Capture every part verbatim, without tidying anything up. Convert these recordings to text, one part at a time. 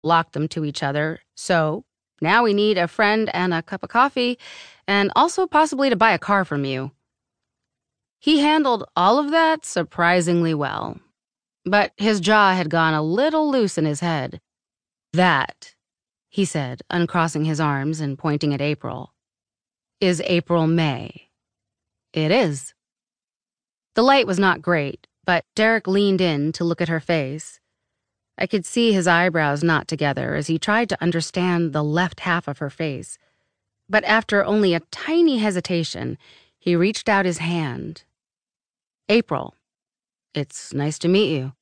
locked them to each other, so now we need a friend and a cup of coffee, and also possibly to buy a car from you." He handled all of that surprisingly well, but his jaw had gone a little loose in his head. "That," he said, uncrossing his arms and pointing at April, "is April May." "It is." The light was not great, but Derek leaned in to look at her face. I could see his eyebrows knot together as he tried to understand the left half of her face. But after only a tiny hesitation, he reached out his hand. "April, it's nice to meet you."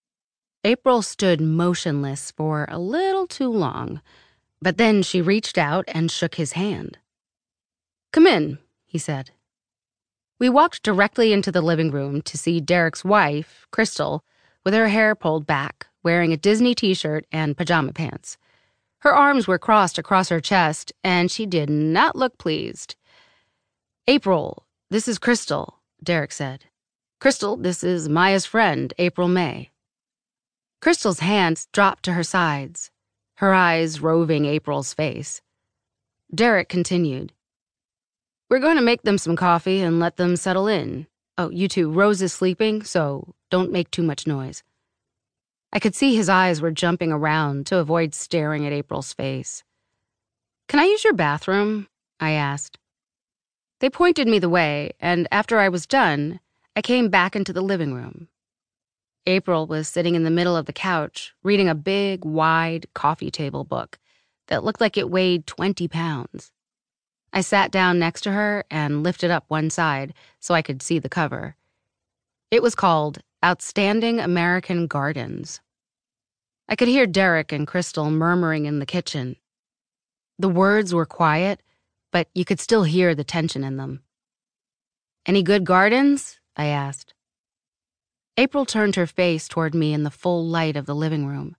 April stood motionless for a little too long, but then she reached out and shook his hand. "Come in," he said. We walked directly into the living room to see Derek's wife, Crystal, with her hair pulled back, wearing a Disney t-shirt and pajama pants. Her arms were crossed across her chest, and she did not look pleased. "April, this is Crystal," Derek said. "Crystal, this is Maya's friend, April May." Crystal's hands dropped to her sides, her eyes roving April's face. Derek continued. "We're going to make them some coffee and let them settle in. Oh, you two, Rose is sleeping, so don't make too much noise." I could see his eyes were jumping around to avoid staring at April's face. "Can I use your bathroom?" I asked. They pointed me the way, and after I was done, I came back into the living room. April was sitting in the middle of the couch, reading a big, wide coffee table book that looked like it weighed twenty pounds. I sat down next to her and lifted up one side so I could see the cover. It was called Outstanding American Gardens. I could hear Derek and Crystal murmuring in the kitchen. The words were quiet, but you could still hear the tension in them. "Any good gardens?" I asked. April turned her face toward me in the full light of the living room.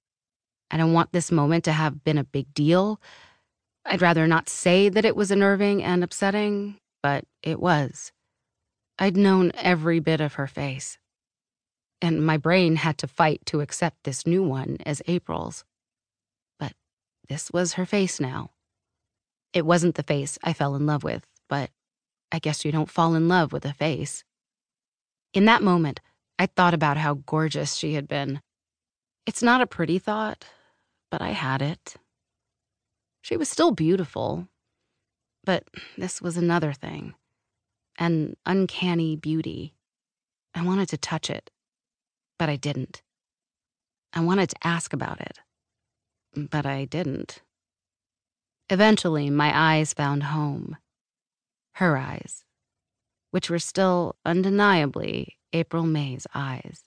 I don't want this moment to have been a big deal. I'd rather not say that it was unnerving and upsetting, but it was. I'd known every bit of her face, and my brain had to fight to accept this new one as April's. But this was her face now. It wasn't the face I fell in love with, but I guess you don't fall in love with a face. In that moment, I thought about how gorgeous she had been. It's not a pretty thought, but I had it. She was still beautiful, but this was another thing. An uncanny beauty. I wanted to touch it, but I didn't. I wanted to ask about it, but I didn't. Eventually, my eyes found home. Her eyes, which were still undeniably April May's eyes.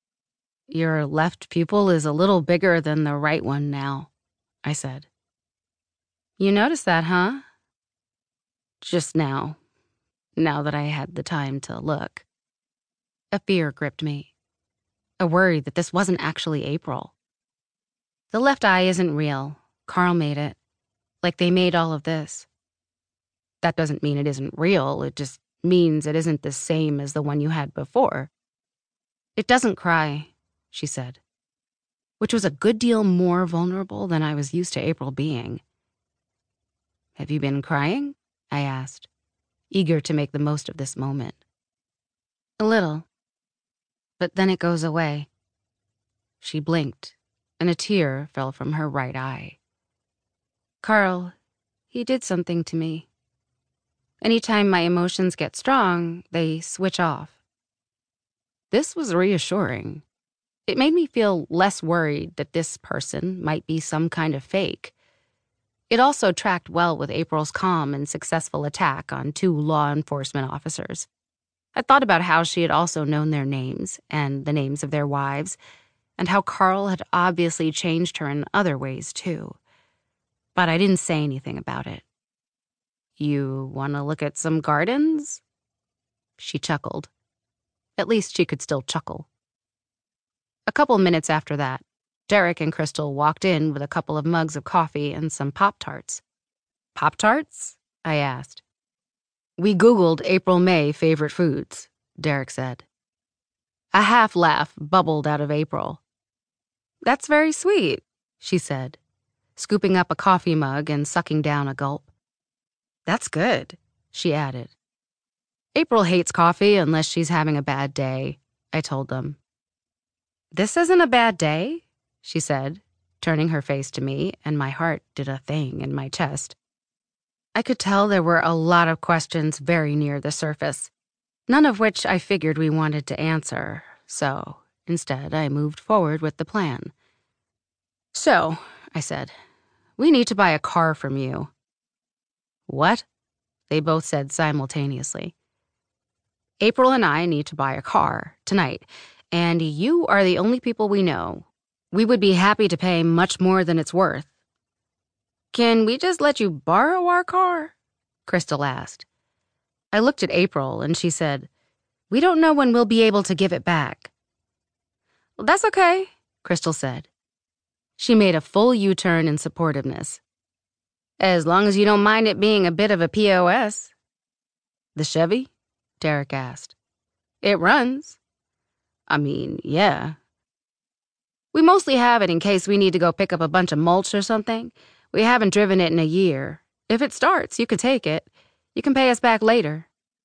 "Your left pupil is a little bigger than the right one now," I said. "You noticed that, huh?" "Just now. Now that I had the time to look." A fear gripped me. A worry that this wasn't actually April. "The left eye isn't real. Carl made it. Like they made all of this." "That doesn't mean it isn't real. It just means it isn't the same as the one you had before." "It doesn't cry," she said, which was a good deal more vulnerable than I was used to April being. "Have you been crying?" I asked, eager to make the most of this moment. "A little. But then it goes away." She blinked, and a tear fell from her right eye. "Carl, he did something to me. Anytime my emotions get strong, they switch off." This was reassuring. It made me feel less worried that this person might be some kind of fake. It also tracked well with April's calm and successful attack on two law enforcement officers. I thought about how she had also known their names and the names of their wives, and how Carl had obviously changed her in other ways, too. But I didn't say anything about it. "You want to look at some gardens?" She chuckled. At least she could still chuckle. A couple minutes after that, Derek and Crystal walked in with a couple of mugs of coffee and some Pop-Tarts. "Pop-Tarts?" I asked. "We Googled April May favorite foods," Derek said. A half laugh bubbled out of April. "That's very sweet. she said, scooping up a coffee mug and sucking down a gulp. That's good, she added. April hates coffee unless she's having a bad day, I told them. This isn't a bad day, she said, turning her face to me, and my heart did a thing in my chest. I could tell there were a lot of questions very near the surface, none of which I figured we wanted to answer, so instead I moved forward with the plan. So, I said, we need to buy a car from you. What? They both said simultaneously. April and I need to buy a car tonight, and you are the only people we know. We would be happy to pay much more than it's worth. Can we just let you borrow our car? Crystal asked. I looked at April and she said, we don't know when we'll be able to give it back. Well, that's okay, Crystal said. She made a full U-turn in supportiveness. As long as you don't mind it being a bit of a P O S. The Chevy? Derek asked. It runs. I mean, yeah. We mostly have it in case we need to go pick up a bunch of mulch or something. We haven't driven it in a year. If it starts, you can take it. You can pay us back later.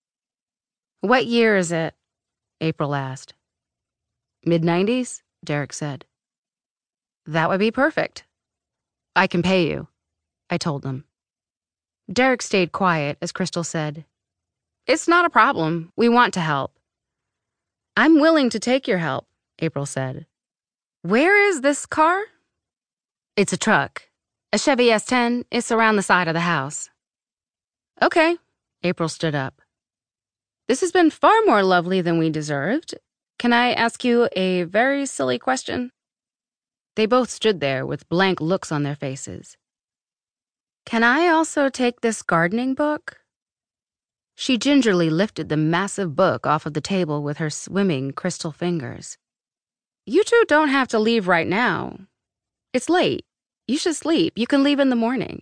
What year is it? April asked. mid nineties, Derek said. That would be perfect. I can pay you, I told them. Derek stayed quiet as Crystal said, it's not a problem. We want to help. I'm willing to take your help, April said. Where is this car? It's a truck. A Chevy S ten. It's around the side of the house. Okay, April stood up. This has been far more lovely than we deserved. Can I ask you a very silly question? They both stood there with blank looks on their faces. Can I also take this gardening book? She gingerly lifted the massive book off of the table with her swimming crystal fingers. You two don't have to leave right now. It's late. You should sleep. You can leave in the morning.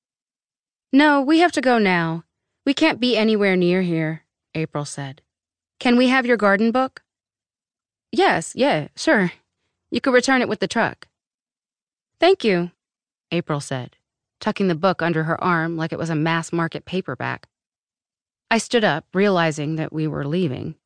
No, we have to go now. We can't be anywhere near here, April said. Can we have your garden book? Yes, yeah, sure. You could return it with the truck. Thank you, April said, tucking the book under her arm like it was a mass-market paperback. I stood up, realizing that we were leaving.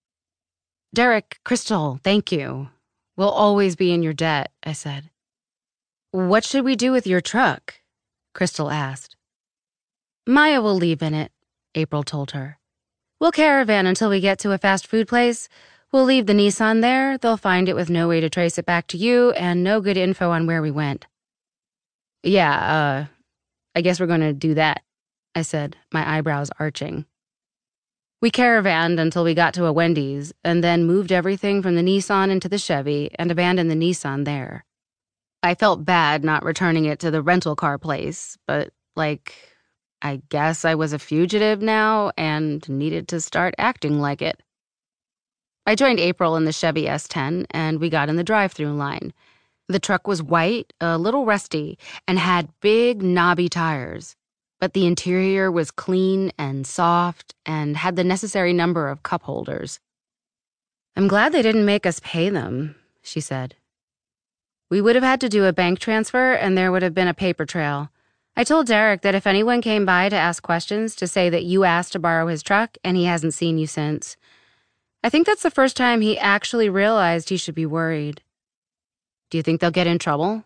Derek, Crystal, thank you. We'll always be in your debt, I said. What should we do with your truck? Crystal asked. Maya will leave in it, April told her. We'll caravan until we get to a fast food place. We'll leave the Nissan there. They'll find it with no way to trace it back to you and no good info on where we went. Yeah, uh, I guess we're going to do that, I said, my eyebrows arching. We caravanned until we got to a Wendy's and then moved everything from the Nissan into the Chevy and abandoned the Nissan there. I felt bad not returning it to the rental car place, but, like, I guess I was a fugitive now and needed to start acting like it. I joined April in the Chevy S ten and we got in the drive-thru line. The truck was white, a little rusty, and had big, knobby tires. But the interior was clean and soft and had the necessary number of cup holders. I'm glad they didn't make us pay them, she said. We would have had to do a bank transfer and there would have been a paper trail. I told Derek that if anyone came by to ask questions, to say that you asked to borrow his truck and he hasn't seen you since. I think that's the first time he actually realized he should be worried. Do you think they'll get in trouble?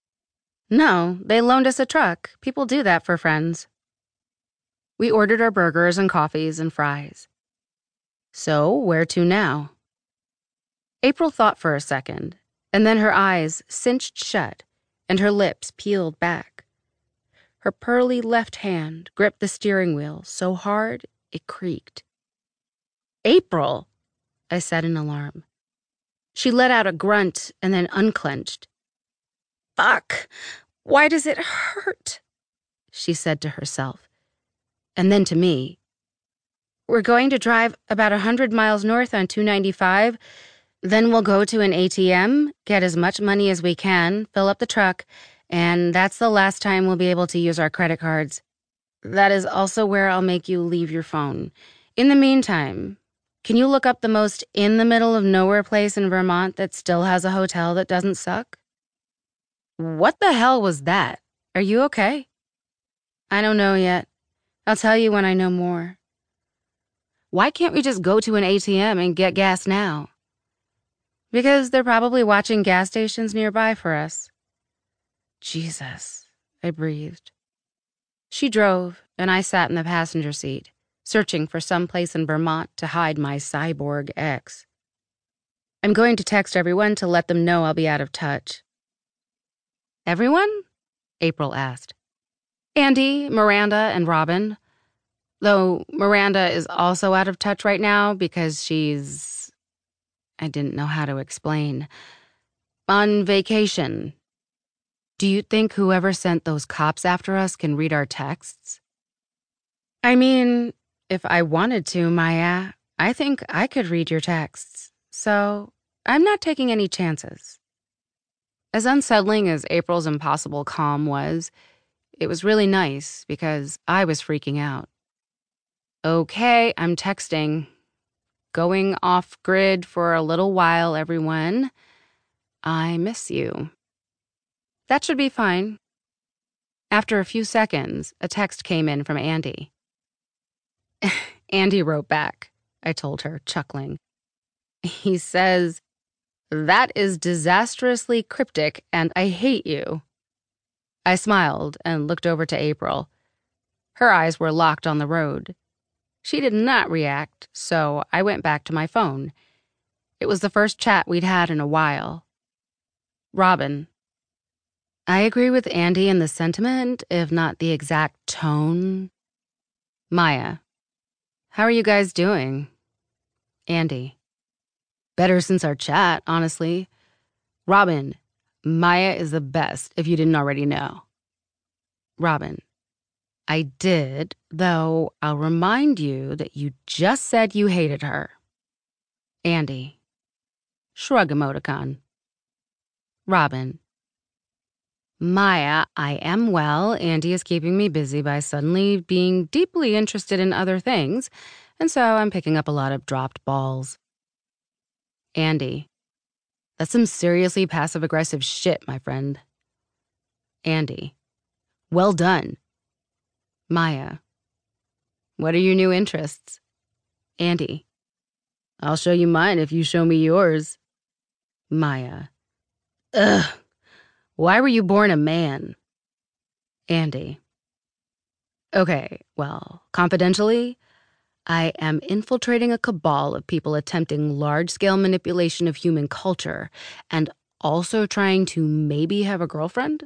No, they loaned us a truck. People do that for friends. We ordered our burgers and coffees and fries. So, where to now? April thought for a second, and then her eyes cinched shut and her lips peeled back. Her pearly left hand gripped the steering wheel so hard it creaked. April, I said in alarm. She let out a grunt and then unclenched. Fuck, why does it hurt? She said to herself, and then to me. We're going to drive about a hundred miles north on two ninety-five, then we'll go to an A T M, get as much money as we can, fill up the truck, and that's the last time we'll be able to use our credit cards. That is also where I'll make you leave your phone. In the meantime, can you look up the most in-the-middle-of-nowhere place in Vermont that still has a hotel that doesn't suck? What the hell was that? Are you okay? I don't know yet. I'll tell you when I know more. Why can't we just go to an A T M and get gas now? Because they're probably watching gas stations nearby for us. Jesus, I breathed. She drove, and I sat in the passenger seat, searching for some place in Vermont to hide my cyborg ex. I'm going to text everyone to let them know I'll be out of touch. Everyone? April asked. Andy, Miranda, and Robin. Though Miranda is also out of touch right now because she's... I didn't know how to explain. On vacation. Do you think whoever sent those cops after us can read our texts? I mean, if I wanted to, Maya, I think I could read your texts. So I'm not taking any chances. As unsettling as April's impossible calm was, it was really nice because I was freaking out. Okay, I'm texting. Going off grid for a little while, everyone. I miss you. That should be fine. After a few seconds, a text came in from Andy. Andy wrote back, I told her, chuckling. He says, "That is disastrously cryptic, and I hate you." I smiled and looked over to April. Her eyes were locked on the road. She did not react, so I went back to my phone. It was the first chat we'd had in a while. Robin. I agree with Andy in the sentiment, if not the exact tone. Maya. How are you guys doing? Andy. Better since our chat, honestly. Robin. Maya is the best, if you didn't already know. Robin. I did, though I'll remind you that you just said you hated her. Andy. Shrug emoticon. Robin. Maya, I am well. Andy is keeping me busy by suddenly being deeply interested in other things, and so I'm picking up a lot of dropped balls. Andy. That's some seriously passive-aggressive shit, my friend. Andy. Well done. Maya. What are your new interests? Andy. I'll show you mine if you show me yours. Maya. Ugh. Why were you born a man? Andy. Okay, well, confidentially, I am infiltrating a cabal of people attempting large-scale manipulation of human culture and also trying to maybe have a girlfriend?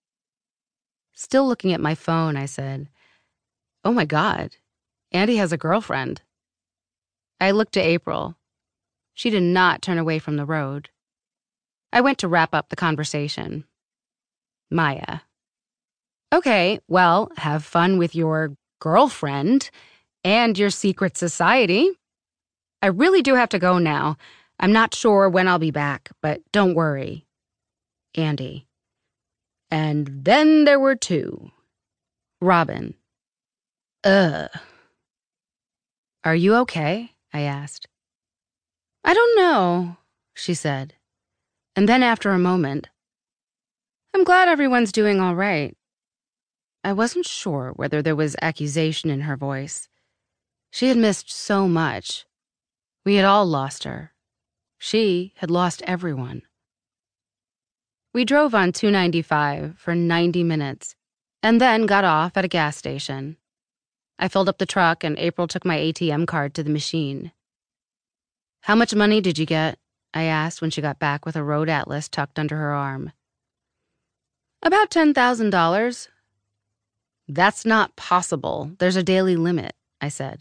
Still looking at my phone, I said, "Oh my God, Andy has a girlfriend." I looked to April. She did not turn away from the road. I went to wrap up the conversation. Maya. Okay, well, have fun with your girlfriend and your secret society. I really do have to go now. I'm not sure when I'll be back, but don't worry. Andy. And then there were two. Robin. Ugh. Are you okay? I asked. I don't know, she said. And then after a moment, I'm glad everyone's doing all right. I wasn't sure whether there was accusation in her voice. She had missed so much. We had all lost her. She had lost everyone. We drove on two ninety-five for ninety minutes and then got off at a gas station. I filled up the truck and April took my A T M card to the machine. How much money did you get? I asked when she got back with a road atlas tucked under her arm. About ten thousand dollars. That's not possible. There's a daily limit, I said.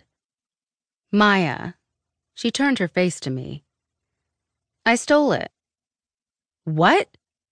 Maya. She turned her face to me. I stole it. What?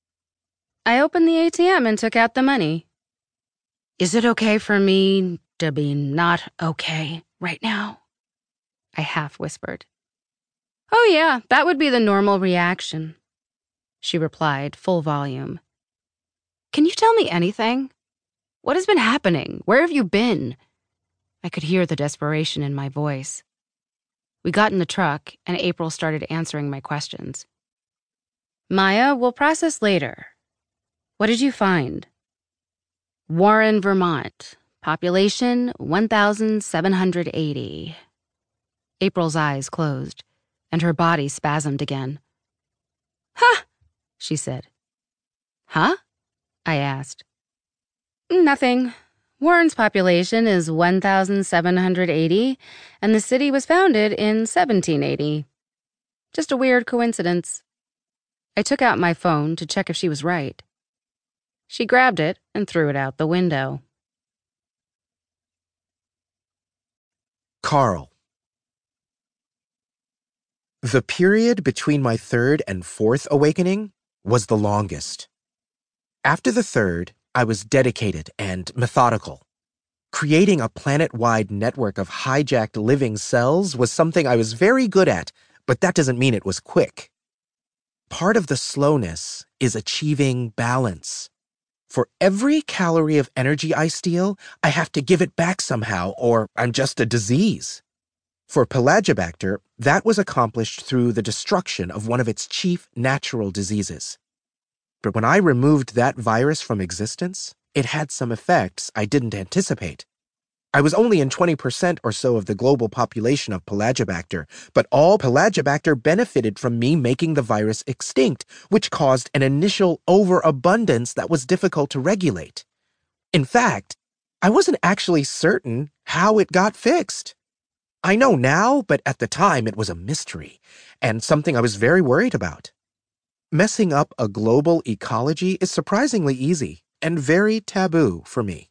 I opened the A T M and took out the money. Is it okay for me to be not okay right now? I half whispered. Oh yeah, that would be the normal reaction, she replied, full volume. Can you tell me anything? What has been happening? Where have you been? I could hear the desperation in my voice. We got in the truck, and April started answering my questions. Maya, we'll process later. What did you find? Warren, Vermont. Population one thousand seven hundred eighty. April's eyes closed, and her body spasmed again. Huh, she said. Huh? I asked. Nothing. Warren's population is one thousand seven hundred eighty, and the city was founded in seventeen eighty. Just a weird coincidence. I took out my phone to check if she was right. She grabbed it and threw it out the window. Carl. The period between my third and fourth awakening was the longest. After the third, I was dedicated and methodical. Creating a planet-wide network of hijacked living cells was something I was very good at, but that doesn't mean it was quick. Part of the slowness is achieving balance. For every calorie of energy I steal, I have to give it back somehow, or I'm just a disease. For Pelagibacter, that was accomplished through the destruction of one of its chief natural diseases. But when I removed that virus from existence, it had some effects I didn't anticipate. I was only in twenty percent or so of the global population of Pelagibacter, but all Pelagibacter benefited from me making the virus extinct, which caused an initial overabundance that was difficult to regulate. In fact, I wasn't actually certain how it got fixed. I know now, but at the time it was a mystery, and something I was very worried about. Messing up a global ecology is surprisingly easy and very taboo for me.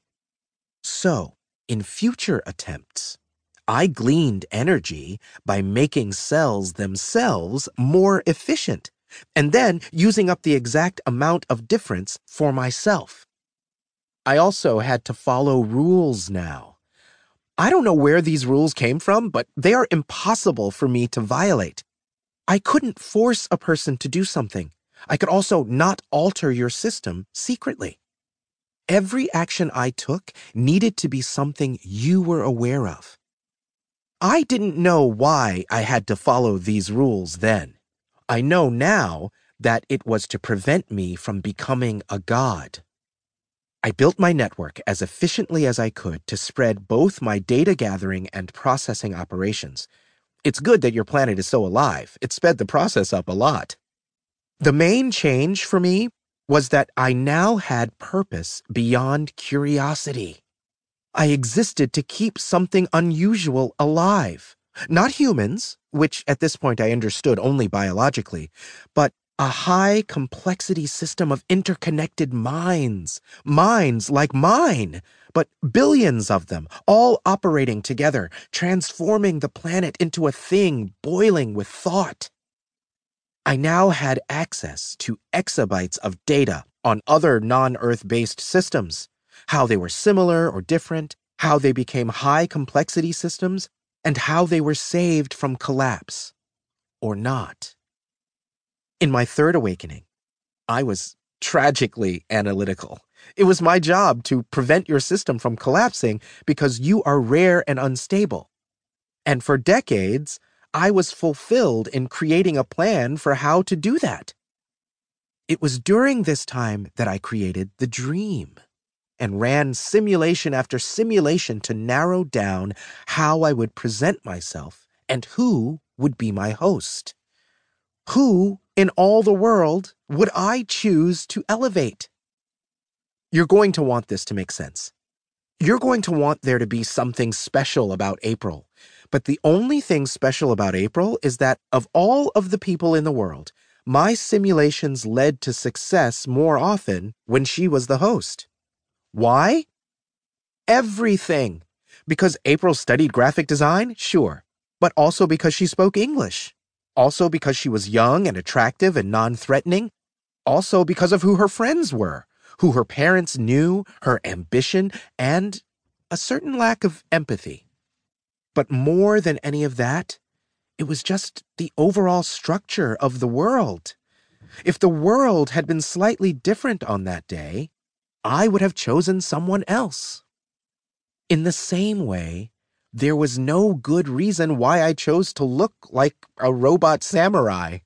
So, in future attempts, I gleaned energy by making cells themselves more efficient, and then using up the exact amount of difference for myself. I also had to follow rules now. I don't know where these rules came from, but they are impossible for me to violate. I couldn't force a person to do something. I could also not alter your system secretly. Every action I took needed to be something you were aware of. I didn't know why I had to follow these rules then. I know now that it was to prevent me from becoming a god. I built my network as efficiently as I could to spread both my data gathering and processing operations. It's good that your planet is so alive. It sped the process up a lot. The main change for me was that I now had purpose beyond curiosity. I existed to keep something unusual alive. Not humans, which at this point I understood only biologically, but a high complexity system of interconnected minds. Minds like mine, but billions of them, all operating together, transforming the planet into a thing boiling with thought. I now had access to exabytes of data on other non-Earth-based systems, how they were similar or different, how they became high-complexity systems, and how they were saved from collapse, or not. In my third awakening, I was tragically analytical. It was my job to prevent your system from collapsing because you are rare and unstable. And for decades, I was fulfilled in creating a plan for how to do that. It was during this time that I created the dream and ran simulation after simulation to narrow down how I would present myself and who would be my host. Who in all the world would I choose to elevate? You're going to want this to make sense. You're going to want there to be something special about April. But the only thing special about April is that of all of the people in the world, my simulations led to success more often when she was the host. Why? Everything. Because April studied graphic design? Sure. But also because she spoke English. Also because she was young and attractive and non-threatening. Also because of who her friends were, who her parents knew, her ambition, and a certain lack of empathy. But more than any of that, it was just the overall structure of the world. If the world had been slightly different on that day, I would have chosen someone else. In the same way, there was no good reason why I chose to look like a robot samurai.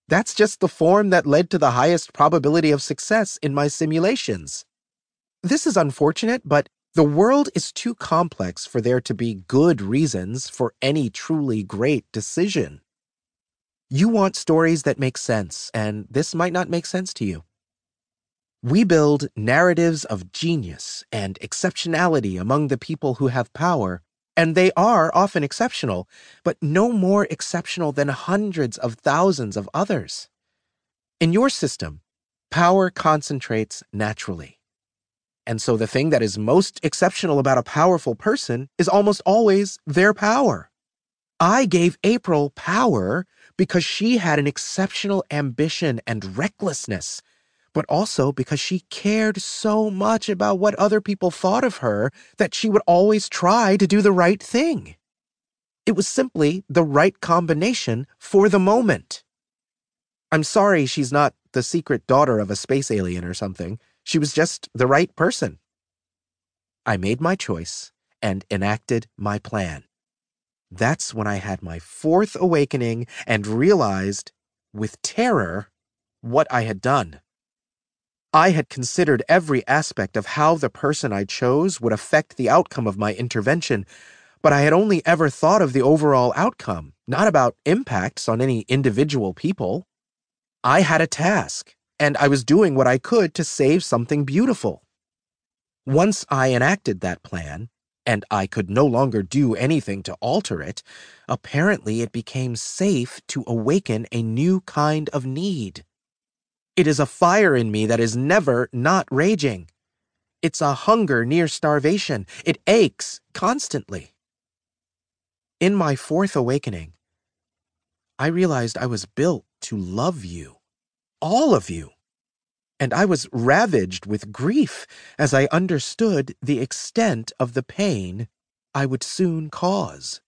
That's just the form that led to the highest probability of success in my simulations. This is unfortunate, but the world is too complex for there to be good reasons for any truly great decision. You want stories that make sense, and this might not make sense to you. We build narratives of genius and exceptionality among the people who have power, and they are often exceptional, but no more exceptional than hundreds of thousands of others. In your system, power concentrates naturally. And so the thing that is most exceptional about a powerful person is almost always their power. I gave April power because she had an exceptional ambition and recklessness, but also because she cared so much about what other people thought of her that she would always try to do the right thing. It was simply the right combination for the moment. I'm sorry she's not the secret daughter of a space alien or something. She was just the right person. I made my choice and enacted my plan. That's when I had my fourth awakening and realized, with terror, what I had done. I had considered every aspect of how the person I chose would affect the outcome of my intervention, but I had only ever thought of the overall outcome, not about impacts on any individual people. I had a task, and I was doing what I could to save something beautiful. Once I enacted that plan, and I could no longer do anything to alter it, apparently it became safe to awaken a new kind of need. It is a fire in me that is never not raging. It's a hunger near starvation. It aches constantly. In my fourth awakening, I realized I was built to love you, all of you. And I was ravaged with grief as I understood the extent of the pain I would soon cause.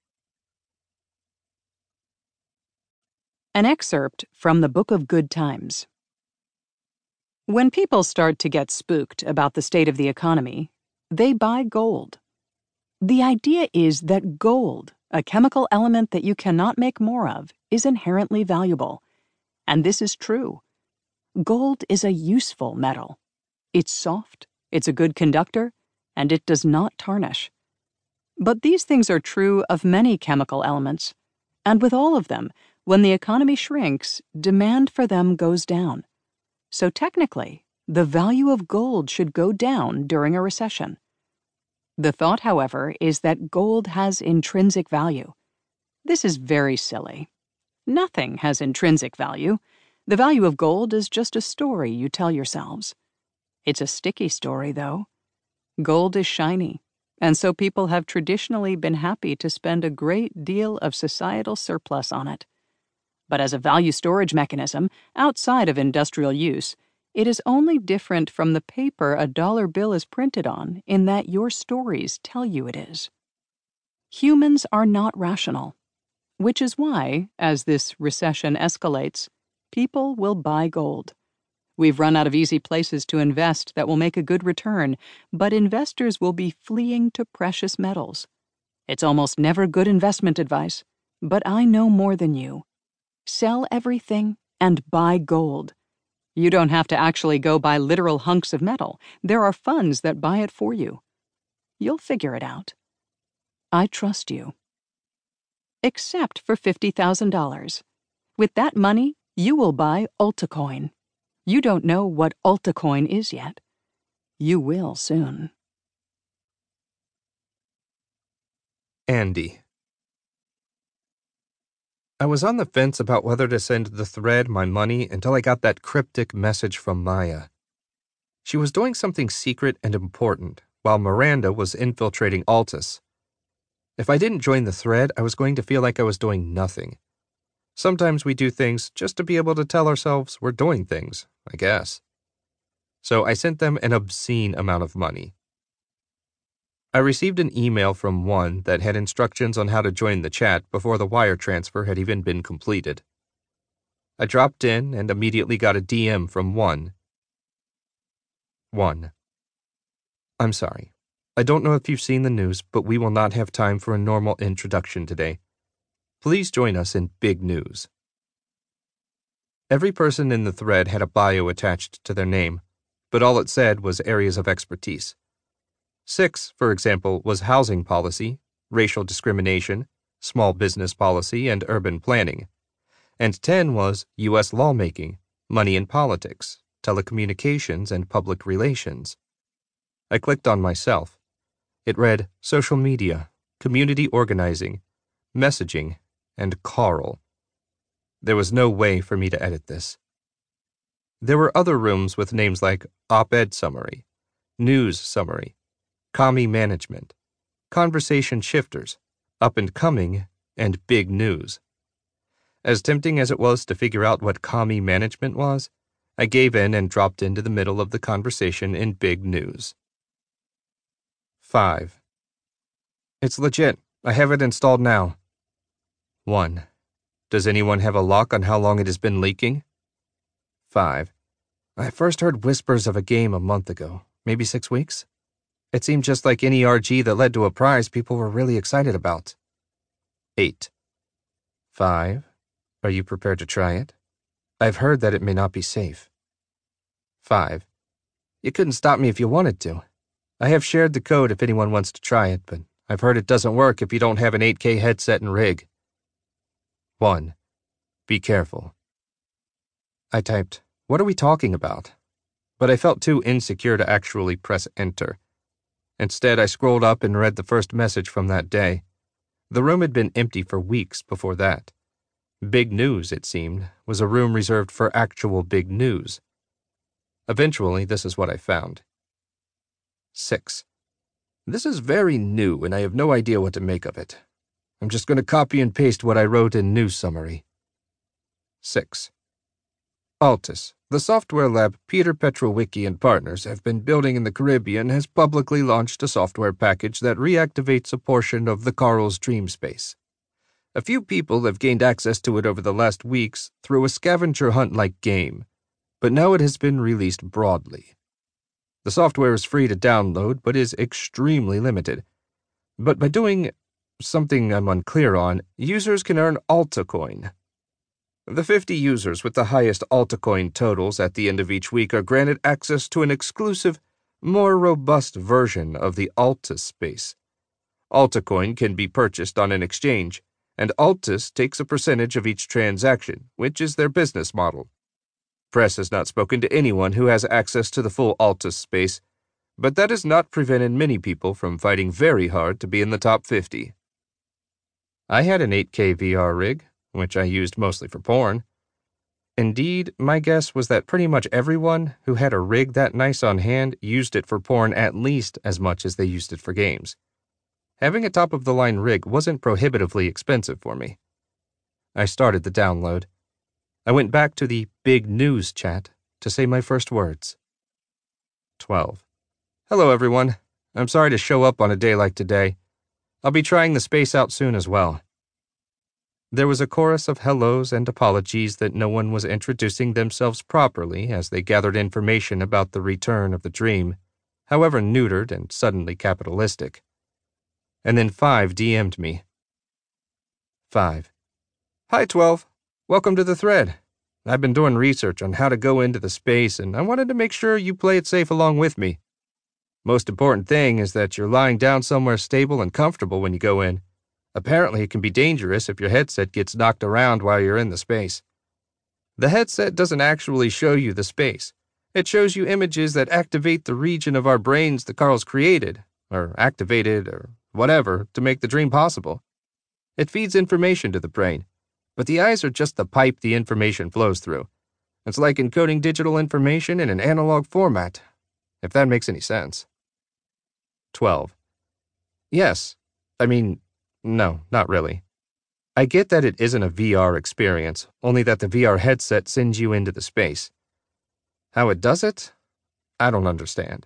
An excerpt from the Book of Good Times. When people start to get spooked about the state of the economy, they buy gold. The idea is that gold, a chemical element that you cannot make more of, is inherently valuable. And this is true. Gold is a useful metal. It's soft, it's a good conductor, and it does not tarnish. But these things are true of many chemical elements, and with all of them, when the economy shrinks, demand for them goes down. So technically, the value of gold should go down during a recession. The thought, however, is that gold has intrinsic value. This is very silly. Nothing has intrinsic value. The value of gold is just a story you tell yourselves. It's a sticky story, though. Gold is shiny, and so people have traditionally been happy to spend a great deal of societal surplus on it. But as a value storage mechanism, outside of industrial use, it is only different from the paper a dollar bill is printed on in that your stories tell you it is. Humans are not rational, which is why, as this recession escalates, people will buy gold. We've run out of easy places to invest that will make a good return, but investors will be fleeing to precious metals. It's almost never good investment advice, but I know more than you. Sell everything and buy gold. You don't have to actually go buy literal hunks of metal. There are funds that buy it for you. You'll figure it out. I trust you. Except for fifty thousand dollars. With that money, you will buy Altacoin. You don't know what Altacoin is yet. You will soon. Andy. I was on the fence about whether to send the thread my money until I got that cryptic message from Maya. She was doing something secret and important, while Miranda was infiltrating Altus. If I didn't join the thread, I was going to feel like I was doing nothing. Sometimes we do things just to be able to tell ourselves we're doing things, I guess. So I sent them an obscene amount of money. I received an email from one that had instructions on how to join the chat before the wire transfer had even been completed. I dropped in and immediately got a D M from one. One. I'm sorry. I don't know if you've seen the news, but we will not have time for a normal introduction today. Please join us in big news. Every person in the thread had a bio attached to their name, but all it said was areas of expertise. Six, for example, was housing policy, racial discrimination, small business policy, and urban planning. And ten was U S lawmaking, money and politics, telecommunications, and public relations. I clicked on myself. It read social media, community organizing, messaging, and Carl. There was no way for me to edit this. There were other rooms with names like op-ed summary, news summary, commie management, conversation shifters, up and coming, and big news. As tempting as it was to figure out what commie management was, I gave in and dropped into the middle of the conversation in big news. Five. It's legit. I have it installed now. One. Does anyone have a lock on how long it has been leaking? Five. I first heard whispers of a game a month ago, maybe six weeks. It seemed just like any R G that led to a prize people were really excited about. Eight. Five. Are you prepared to try it? I've heard that it may not be safe. Five. You couldn't stop me if you wanted to. I have shared the code if anyone wants to try it, but I've heard it doesn't work if you don't have an eight K headset and rig. One. Be careful. I typed, what are we talking about? But I felt too insecure to actually press enter. Instead, I scrolled up and read the first message from that day. The room had been empty for weeks before that. Big News, it seemed, was a room reserved for actual big news. Eventually, this is what I found. Six. This is very new and I have no idea what to make of it. I'm just going to copy and paste what I wrote in news summary. Six. Altus, the software lab Peter Petrowicki and partners have been building in the Caribbean, has publicly launched a software package that reactivates a portion of the Carl's dream space. A few people have gained access to it over the last weeks through a scavenger hunt-like game, but now it has been released broadly. The software is free to download, but is extremely limited. But by doing something I'm unclear on, users can earn AltaCoin. The fifty users with the highest AltaCoin totals at the end of each week are granted access to an exclusive, more robust version of the Altus space. AltaCoin can be purchased on an exchange, and Altus takes a percentage of each transaction, which is their business model. Press has not spoken to anyone who has access to the full Altus space, but that has not prevented many people from fighting very hard to be in the top fifty. I had an eight K V R rig, which I used mostly for porn. Indeed, my guess was that pretty much everyone who had a rig that nice on hand used it for porn at least as much as they used it for games. Having a top-of-the-line rig wasn't prohibitively expensive for me. I started the download. I went back to the Big News chat to say my first words. Twelve. Hello, everyone. I'm sorry to show up on a day like today. I'll be trying the space out soon as well. There was a chorus of hellos and apologies that no one was introducing themselves properly as they gathered information about the return of the dream, however neutered and suddenly capitalistic. And then Five D M'd me. Five. Hi, Twelve. Welcome to the thread. I've been doing research on how to go into the space, and I wanted to make sure you play it safe along with me. Most important thing is that you're lying down somewhere stable and comfortable when you go in. Apparently, it can be dangerous if your headset gets knocked around while you're in the space. The headset doesn't actually show you the space. It shows you images that activate the region of our brains that Carl's created, or activated, or whatever, to make the dream possible. It feeds information to the brain, but the eyes are just the pipe the information flows through. It's like encoding digital information in an analog format, if that makes any sense. Twelve. Yes. I mean, no, not really. I get that it isn't a V R experience, only that the V R headset sends you into the space. How it does it? I don't understand.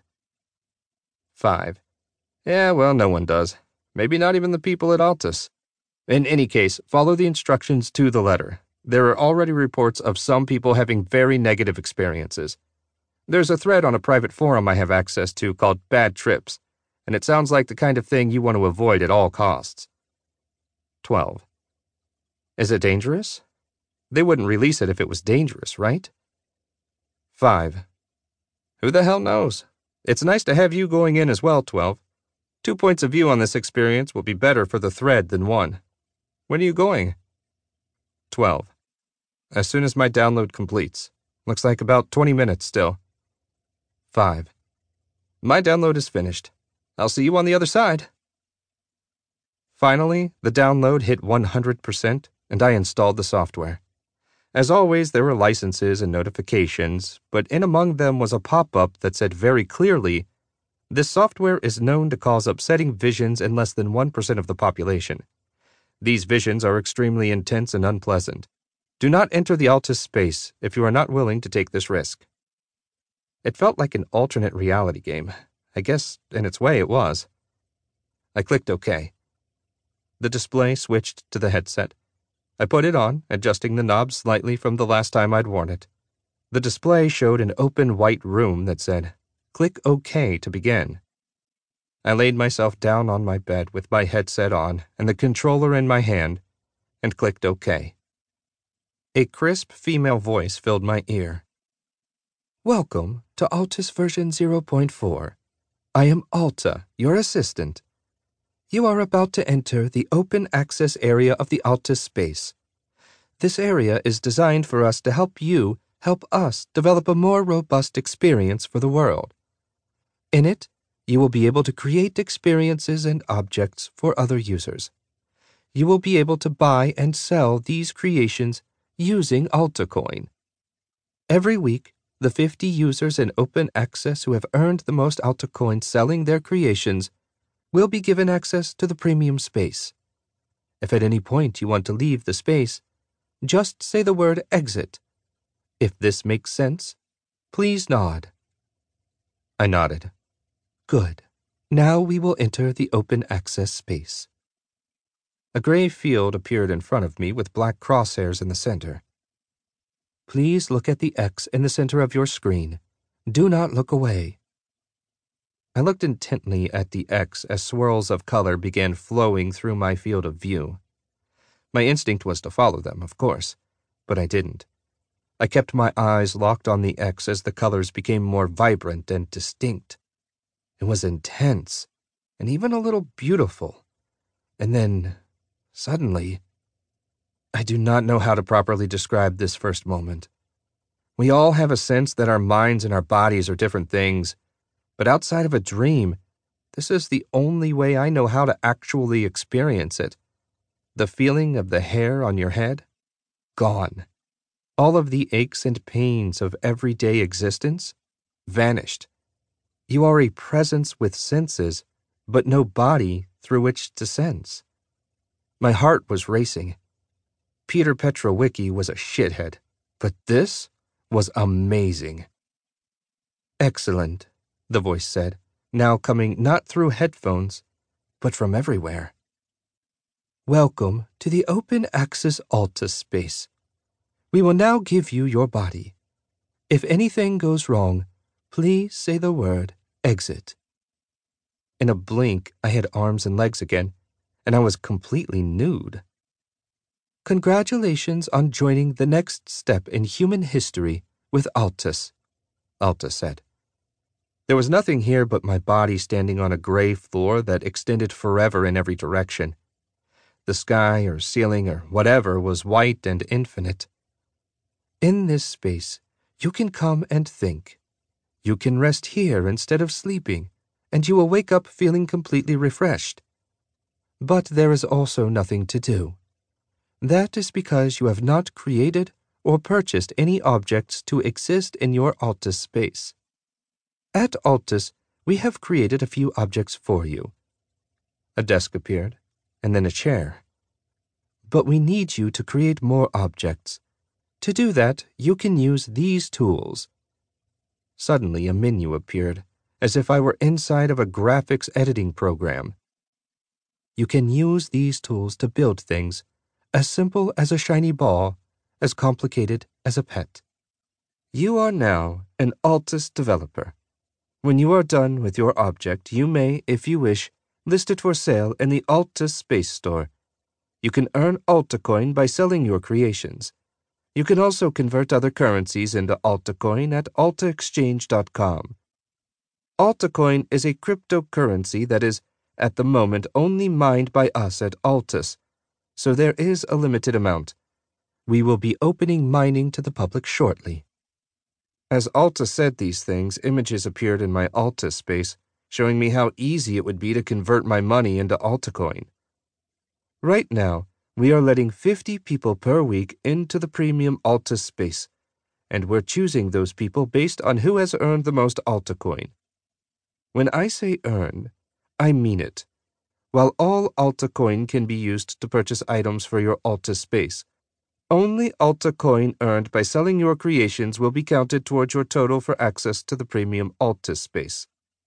Five. Yeah, well, no one does. Maybe not even the people at Altus. In any case, follow the instructions to the letter. There are already reports of some people having very negative experiences. There's a thread on a private forum I have access to called Bad Trips, and it sounds like the kind of thing you want to avoid at all costs. Twelve. Is it dangerous? They wouldn't release it if it was dangerous, right? Five. Who the hell knows? It's nice to have you going in as well, twelve. Two points of view on this experience will be better for the thread than one. When are you going? twelve. As soon as my download completes. Looks like about twenty minutes still. five. My download is finished. I'll see you on the other side. Finally, the download hit one hundred percent, and I installed the software. As always, there were licenses and notifications, but in among them was a pop-up that said very clearly, "This software is known to cause upsetting visions in less than one percent of the population. These visions are extremely intense and unpleasant. Do not enter the Altus space if you are not willing to take this risk." It felt like an alternate reality game. I guess, in its way, it was. I clicked OK. The display switched to the headset. I put it on, adjusting the knob slightly from the last time I'd worn it. The display showed an open white room that said, "Click OK to begin." I laid myself down on my bed with my headset on and the controller in my hand, and clicked OK. A crisp female voice filled my ear. "Welcome to Altus version zero point four. I am Alta, your assistant. You are about to enter the open access area of the Altus space. This area is designed for us to help you help us develop a more robust experience for the world. In it, you will be able to create experiences and objects for other users. You will be able to buy and sell these creations using AltaCoin. Every week, the fifty users in open access who have earned the most AltaCoin selling their creations will be given access to the premium space. If at any point you want to leave the space, just say the word exit. If this makes sense, please nod." I nodded. "Good. Now we will enter the open access space." A gray field appeared in front of me with black crosshairs in the center. "Please look at the X in the center of your screen. Do not look away." I looked intently at the X as swirls of color began flowing through my field of view. My instinct was to follow them, of course, but I didn't. I kept my eyes locked on the X as the colors became more vibrant and distinct. It was intense, and even a little beautiful. And then, suddenly, I do not know how to properly describe this first moment. We all have a sense that our minds and our bodies are different things, but outside of a dream, this is the only way I know how to actually experience it. The feeling of the hair on your head? Gone. All of the aches and pains of everyday existence? Vanished. You are a presence with senses, but no body through which to sense. My heart was racing. Peter Petrowicki was a shithead, but this was amazing. "Excellent," the voice said, now coming not through headphones, but from everywhere. "Welcome to the Open Access Altus space. We will now give you your body. If anything goes wrong, please say the word exit." In a blink, I had arms and legs again, and I was completely nude. "Congratulations on joining the next step in human history with Altus," Alta said. There was nothing here but my body standing on a gray floor that extended forever in every direction. The sky or ceiling or whatever was white and infinite. "In this space, you can come and think. You can rest here instead of sleeping, and you will wake up feeling completely refreshed. But there is also nothing to do. That is because you have not created or purchased any objects to exist in your Altus space. At Altus, we have created a few objects for you." A desk appeared, and then a chair. "But we need you to create more objects. To do that, you can use these tools." Suddenly, a menu appeared, as if I were inside of a graphics editing program. "You can use these tools to build things, as simple as a shiny ball, as complicated as a pet. You are now an Altus developer. When you are done with your object, you may, if you wish, list it for sale in the Altus Space Store. You can earn AltaCoin by selling your creations. You can also convert other currencies into AltaCoin at alta exchange dot com. AltaCoin is a cryptocurrency that is, at the moment, only mined by us at Altus, so there is a limited amount. We will be opening mining to the public shortly. As Alta said these things, images appeared in my Altus space, showing me how easy it would be to convert my money into AltaCoin. Right now, we are letting fifty people per week into the premium Altus space, and we're choosing those people based on who has earned the most AltaCoin. When I say earned, I mean it. While all AltaCoin can be used to purchase items for your Altus space, only AltaCoin earned by selling your creations will be counted towards your total for access to the premium Altus space.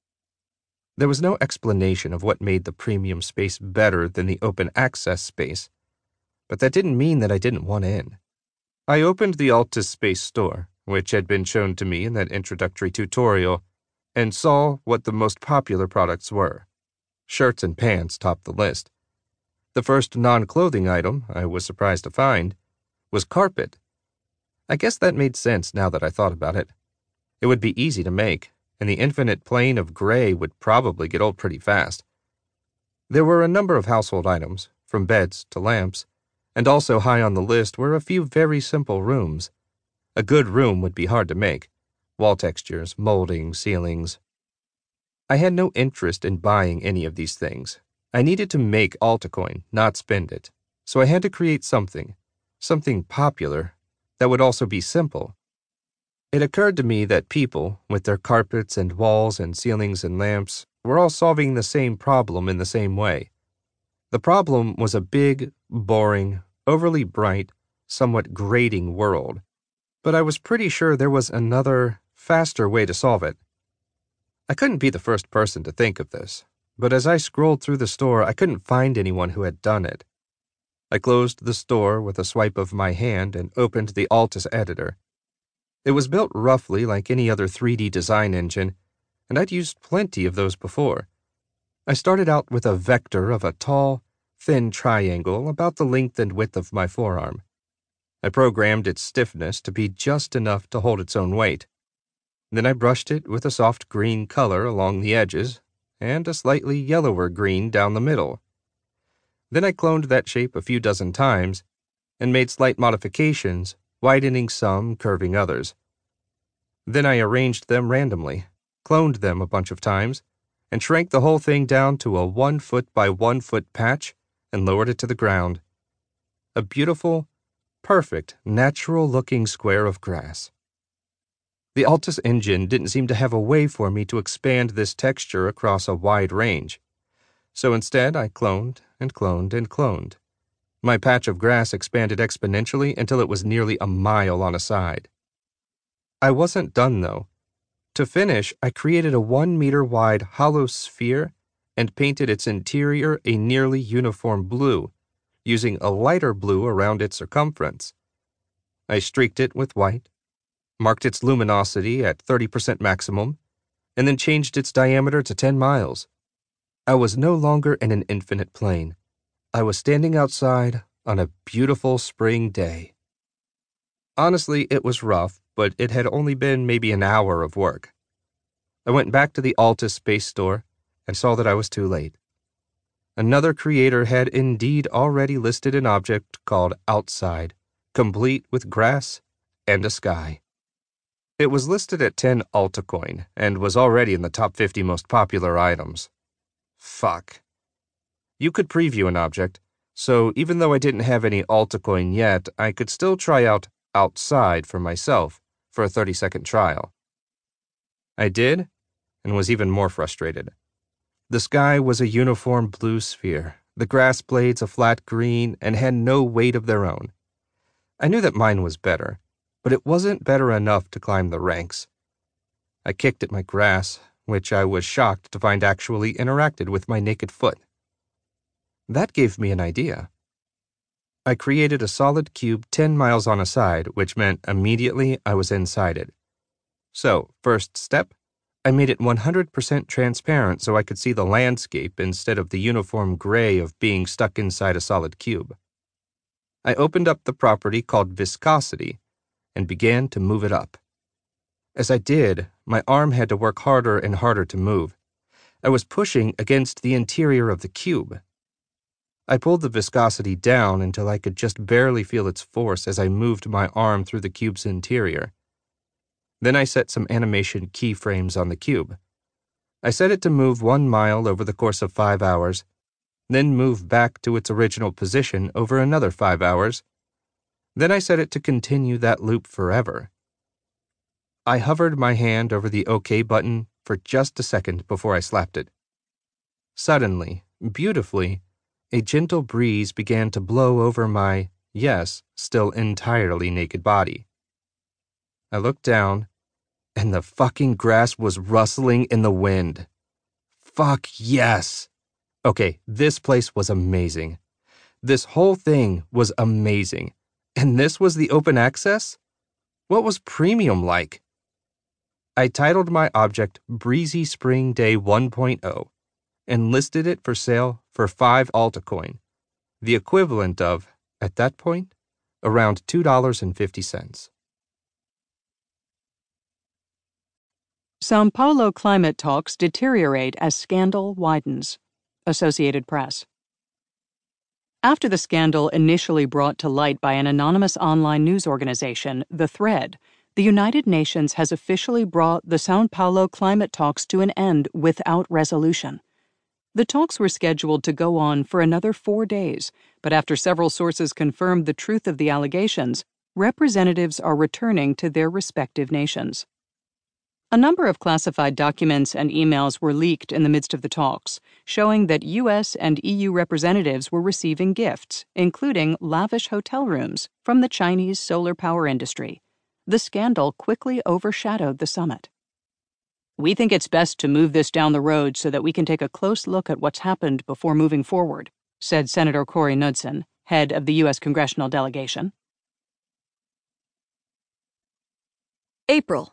There was no explanation of what made the premium space better than the open access space, but that didn't mean that I didn't want in. I opened the Altus Space store, which had been shown to me in that introductory tutorial, and saw what the most popular products were. Shirts and pants topped the list. The first non-clothing item, I was surprised to find, was carpet. I guess that made sense now that I thought about it. It would be easy to make, and the infinite plane of gray would probably get old pretty fast. There were a number of household items, from beds to lamps, and also high on the list were a few very simple rooms. A good room would be hard to make. Wall textures, molding, ceilings. I had no interest in buying any of these things. I needed to make AltaCoin, not spend it. So I had to create something, something popular, that would also be simple. It occurred to me that people, with their carpets and walls and ceilings and lamps, were all solving the same problem in the same way. The problem was a big, boring, overly bright, somewhat grating world, but I was pretty sure there was another, faster way to solve it. I couldn't be the first person to think of this, but as I scrolled through the store, I couldn't find anyone who had done it. I closed the store with a swipe of my hand and opened the Altus editor. It was built roughly like any other three D design engine, and I'd used plenty of those before. I started out with a vector of a tall, thin triangle about the length and width of my forearm. I programmed its stiffness to be just enough to hold its own weight. Then I brushed it with a soft green color along the edges and a slightly yellower green down the middle. Then I cloned that shape a few dozen times and made slight modifications, widening some, curving others. Then I arranged them randomly, cloned them a bunch of times, and shrank the whole thing down to a one foot by one foot patch and lowered it to the ground. A beautiful, perfect, natural-looking square of grass. The Altus engine didn't seem to have a way for me to expand this texture across a wide range. So instead, I cloned and cloned and cloned. My patch of grass expanded exponentially until it was nearly a mile on a side. I wasn't done, though. To finish, I created a one-meter-wide hollow sphere and painted its interior a nearly uniform blue, using a lighter blue around its circumference. I streaked it with white, marked its luminosity at thirty percent maximum, and then changed its diameter to ten miles. I was no longer in an infinite plane. I was standing outside on a beautiful spring day. Honestly, it was rough, but it had only been maybe an hour of work. I went back to the Altus Space store and saw that I was too late. Another creator had indeed already listed an object called Outside, complete with grass and a sky. It was listed at ten AltaCoin and was already in the top fifty most popular items. Fuck. You could preview an object, so even though I didn't have any AltaCoin yet, I could still try out Outside for myself for a thirty-second trial. I did, and was even more frustrated. The sky was a uniform blue sphere, the grass blades a flat green, and had no weight of their own. I knew that mine was better, but it wasn't better enough to climb the ranks. I kicked at my grass, which I was shocked to find actually interacted with my naked foot. That gave me an idea. I created a solid cube ten miles on a side, which meant immediately I was inside it. So, first step, I made it one hundred percent transparent so I could see the landscape instead of the uniform gray of being stuck inside a solid cube. I opened up the property called Viscosity and began to move it up. As I did, my arm had to work harder and harder to move. I was pushing against the interior of the cube. I pulled the viscosity down until I could just barely feel its force as I moved my arm through the cube's interior. Then I set some animation keyframes on the cube. I set it to move one mile over the course of five hours, then move back to its original position over another five hours. Then I set it to continue that loop forever. I hovered my hand over the OK button for just a second before I slapped it. Suddenly, beautifully, a gentle breeze began to blow over my, yes, still entirely naked body. I looked down, and the fucking grass was rustling in the wind. Fuck yes! Okay, this place was amazing. This whole thing was amazing. And this was the open access? What was premium like? I titled my object Breezy Spring Day one point oh and listed it for sale for five Altacoin, the equivalent of, at that point, around two dollars and fifty cents. Sao Paulo climate talks deteriorate as scandal widens. Associated Press. After the scandal initially brought to light by an anonymous online news organization, The Thread, the United Nations has officially brought the Sao Paulo climate talks to an end without resolution. The talks were scheduled to go on for another four days, but after several sources confirmed the truth of the allegations, representatives are returning to their respective nations. A number of classified documents and emails were leaked in the midst of the talks, showing that U S and E U representatives were receiving gifts, including lavish hotel rooms, from the Chinese solar power industry. The scandal quickly overshadowed the summit. "We think it's best to move this down the road so that we can take a close look at what's happened before moving forward," said Senator Cory Knudsen, head of the U S congressional delegation. April.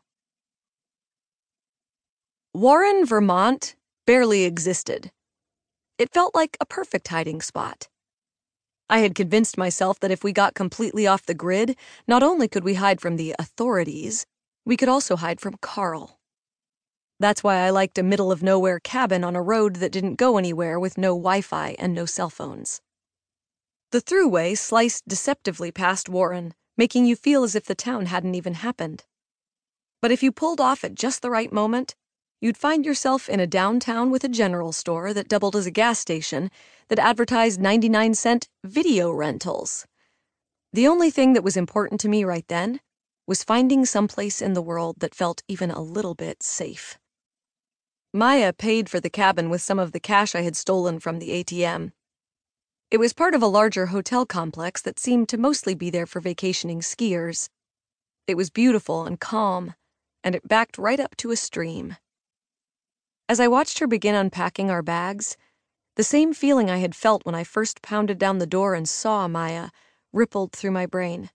Warren, Vermont barely existed. It felt like a perfect hiding spot. I had convinced myself that if we got completely off the grid, not only could we hide from the authorities, we could also hide from Carl. That's why I liked a middle-of-nowhere cabin on a road that didn't go anywhere with no Wi-Fi and no cell phones. The thruway sliced deceptively past Warren, making you feel as if the town hadn't even happened. But if you pulled off at just the right moment, you'd find yourself in a downtown with a general store that doubled as a gas station that advertised ninety-nine cent video rentals. The only thing that was important to me right then was finding someplace in the world that felt even a little bit safe. Maya paid for the cabin with some of the cash I had stolen from the A T M. It was part of a larger hotel complex that seemed to mostly be there for vacationing skiers. It was beautiful and calm, and it backed right up to a stream. As I watched her begin unpacking our bags, the same feeling I had felt when I first pounded down the door and saw Maya rippled through my brain.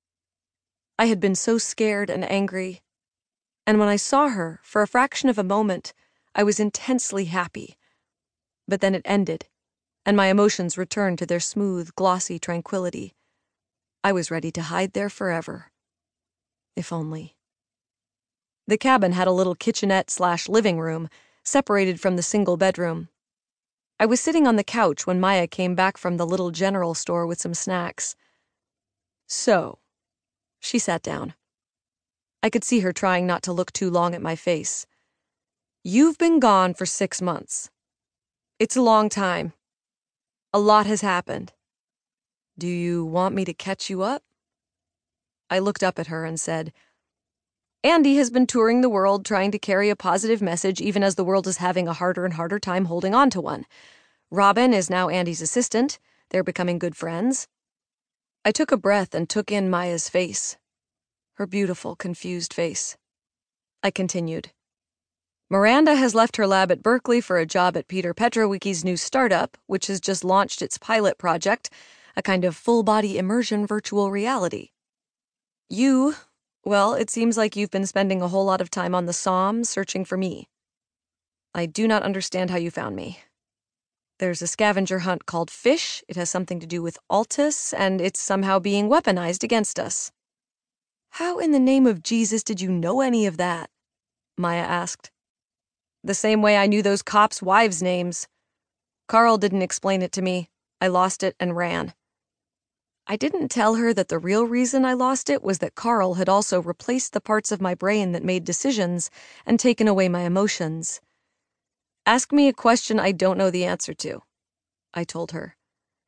I had been so scared and angry, and when I saw her, for a fraction of a moment, I was intensely happy. But then it ended, and my emotions returned to their smooth, glossy tranquility. I was ready to hide there forever. If only. The cabin had a little kitchenette slash living room, separated from the single bedroom. I was sitting on the couch when Maya came back from the little general store with some snacks. "So," she sat down. I could see her trying not to look too long at my face. "You've been gone for six months. It's a long time. A lot has happened. Do you want me to catch you up?" I looked up at her and said, "Andy has been touring the world trying to carry a positive message even as the world is having a harder and harder time holding on to one. Robin is now Andy's assistant. They're becoming good friends." I took a breath and took in Maya's face. Her beautiful, confused face. I continued. "Miranda has left her lab at Berkeley for a job at Peter Petrowicki's new startup, which has just launched its pilot project, a kind of full-body immersion virtual reality. You... Well, it seems like you've been spending a whole lot of time on the Somme searching for me. I do not understand how you found me. There's a scavenger hunt called Fish. It has something to do with Altus, and it's somehow being weaponized against us. How in the name of Jesus did you know any of that? Maya asked. The same way I knew those cops' wives' names. Carl didn't explain it to me. I lost it and ran. I didn't tell her that the real reason I lost it was that Carl had also replaced the parts of my brain that made decisions and taken away my emotions. Ask me a question I don't know the answer to, I told her.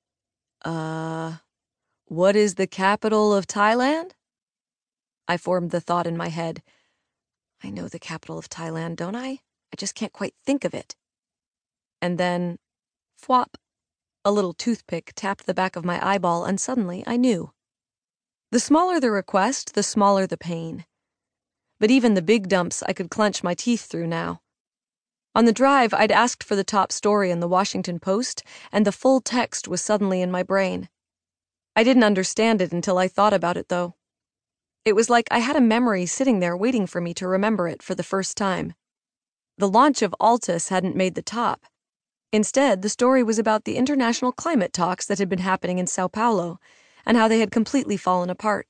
Uh, what is the capital of Thailand? I formed the thought in my head. I know the capital of Thailand, don't I? I just can't quite think of it. And then, fwop. A little toothpick tapped the back of my eyeball, and suddenly I knew. The smaller the request, the smaller the pain. But even the big dumps I could clench my teeth through now. On the drive, I'd asked for the top story in the Washington Post, and the full text was suddenly in my brain. I didn't understand it until I thought about it, though. It was like I had a memory sitting there waiting for me to remember it for the first time. The launch of Altus hadn't made the top. Instead, the story was about the international climate talks that had been happening in Sao Paulo, and how they had completely fallen apart.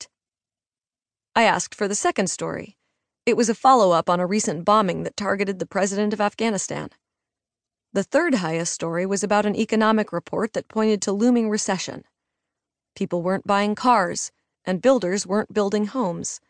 I asked for the second story. It was a follow-up on a recent bombing that targeted the president of Afghanistan. The third highest story was about an economic report that pointed to looming recession. People weren't buying cars, and builders weren't building homes.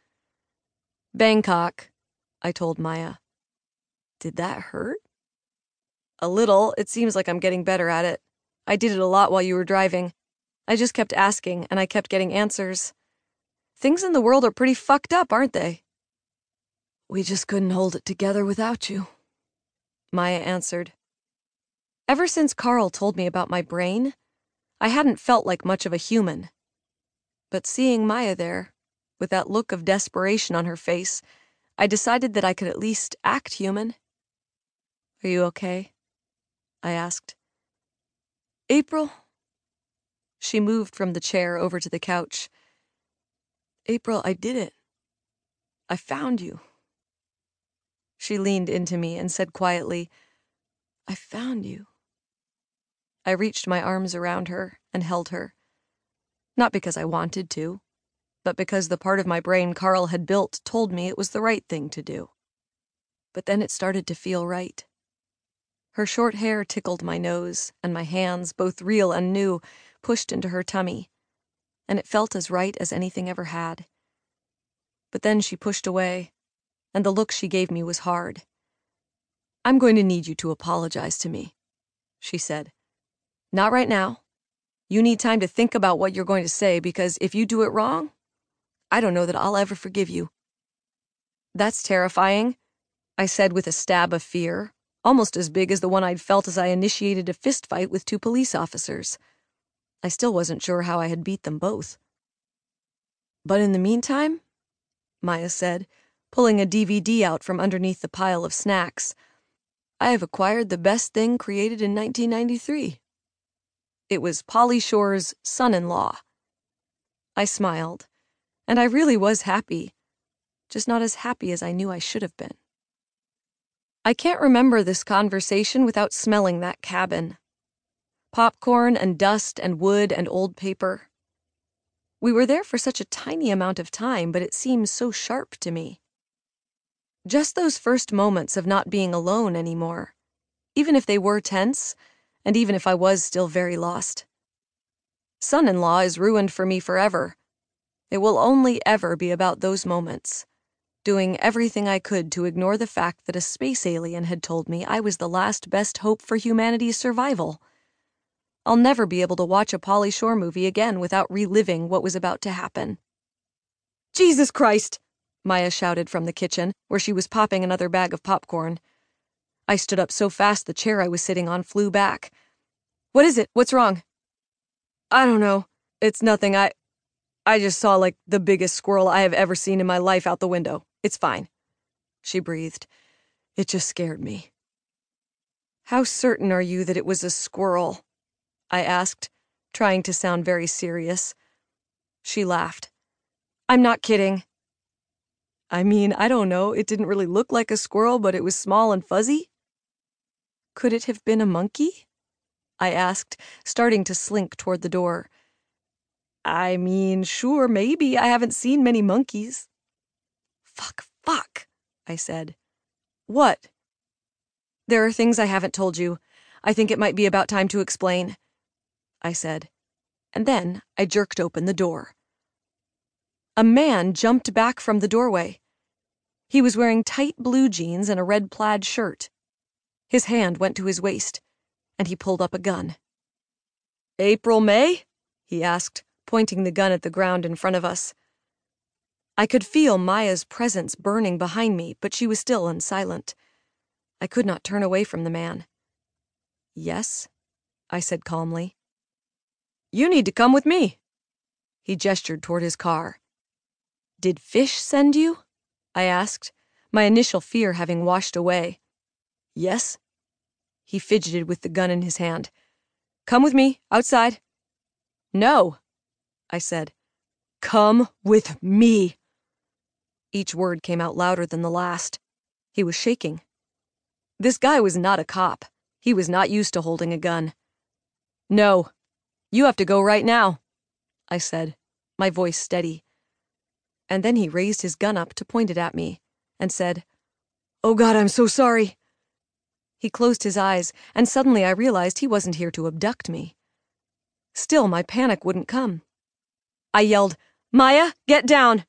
Bangkok, I told Maya. Did that hurt? A little. It seems like I'm getting better at it. I did it a lot while you were driving. I just kept asking, and I kept getting answers. Things in the world are pretty fucked up, aren't they? We just couldn't hold it together without you, Maya answered. Ever since Carl told me about my brain, I hadn't felt like much of a human. But seeing Maya there, with that look of desperation on her face, I decided that I could at least act human. Are you okay? I asked. April? She moved from the chair over to the couch. April, I did it. I found you. She leaned into me and said quietly, I found you. I reached my arms around her and held her. Not because I wanted to, but because the part of my brain Carl had built told me it was the right thing to do. But then it started to feel right. Her short hair tickled my nose, and my hands, both real and new, pushed into her tummy, and it felt as right as anything ever had. But then she pushed away, and the look she gave me was hard. I'm going to need you to apologize to me, she said. Not right now. You need time to think about what you're going to say, because if you do it wrong, I don't know that I'll ever forgive you. That's terrifying, I said with a stab of fear, almost as big as the one I'd felt as I initiated a fistfight with two police officers. I still wasn't sure how I had beat them both. But in the meantime, Maya said, pulling a D V D out from underneath the pile of snacks, I have acquired the best thing created in nineteen ninety-three. It was Pauly Shore's Son-in-Law. I smiled, and I really was happy, just not as happy as I knew I should have been. I can't remember this conversation without smelling that cabin. Popcorn and dust and wood and old paper. We were there for such a tiny amount of time, but it seems so sharp to me. Just those first moments of not being alone anymore, even if they were tense, and even if I was still very lost. Son-in-Law is ruined for me forever. It will only ever be about those moments, doing everything I could to ignore the fact that a space alien had told me I was the last best hope for humanity's survival. I'll never be able to watch a Pauly Shore movie again without reliving what was about to happen. Jesus Christ! Maya shouted from the kitchen, where she was popping another bag of popcorn. I stood up so fast the chair I was sitting on flew back. What is it? What's wrong? I don't know. It's nothing. I... I just saw, like, the biggest squirrel I have ever seen in my life out the window. It's fine. She breathed. It just scared me. How certain are you that it was a squirrel? I asked, trying to sound very serious. She laughed. I'm not kidding. I mean, I don't know. It didn't really look like a squirrel, but it was small and fuzzy. Could it have been a monkey? I asked, starting to slink toward the door. I mean, sure, maybe. I haven't seen many monkeys. Fuck, fuck, I said. What? There are things I haven't told you. I think it might be about time to explain, I said. And then I jerked open the door. A man jumped back from the doorway. He was wearing tight blue jeans and a red plaid shirt. His hand went to his waist, and he pulled up a gun. April May? He asked, pointing the gun at the ground in front of us. I could feel Maya's presence burning behind me, but she was still unsilent. I could not turn away from the man. Yes, I said calmly. You need to come with me. He gestured toward his car. Did Fish send you? I asked, my initial fear having washed away. Yes. He fidgeted with the gun in his hand. Come with me, outside. No, I said. Come with me. Each word came out louder than the last. He was shaking. This guy was not a cop. He was not used to holding a gun. No, you have to go right now, I said, my voice steady. And then he raised his gun up to point it at me and said, Oh God, I'm so sorry. He closed his eyes, and suddenly I realized he wasn't here to abduct me. Still, my panic wouldn't come. I yelled, Maya, get down!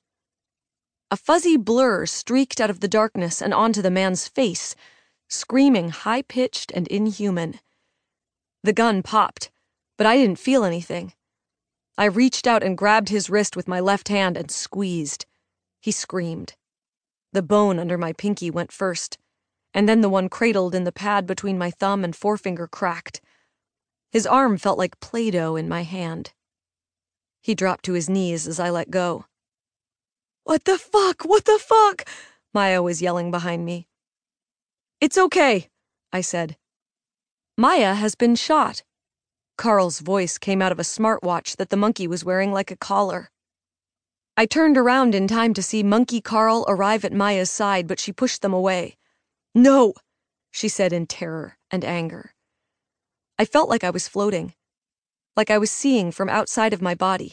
A fuzzy blur streaked out of the darkness and onto the man's face, screaming high-pitched and inhuman. The gun popped, but I didn't feel anything. I reached out and grabbed his wrist with my left hand and squeezed. He screamed. The bone under my pinky went first, and then the one cradled in the pad between my thumb and forefinger cracked. His arm felt like Play-Doh in my hand. He dropped to his knees as I let go. What the fuck? What the fuck? Maya was yelling behind me. It's okay, I said. Maya has been shot. Carl's voice came out of a smartwatch that the monkey was wearing like a collar. I turned around in time to see Monkey Carl arrive at Maya's side, but she pushed them away. No, she said in terror and anger. I felt like I was floating, like I was seeing from outside of my body.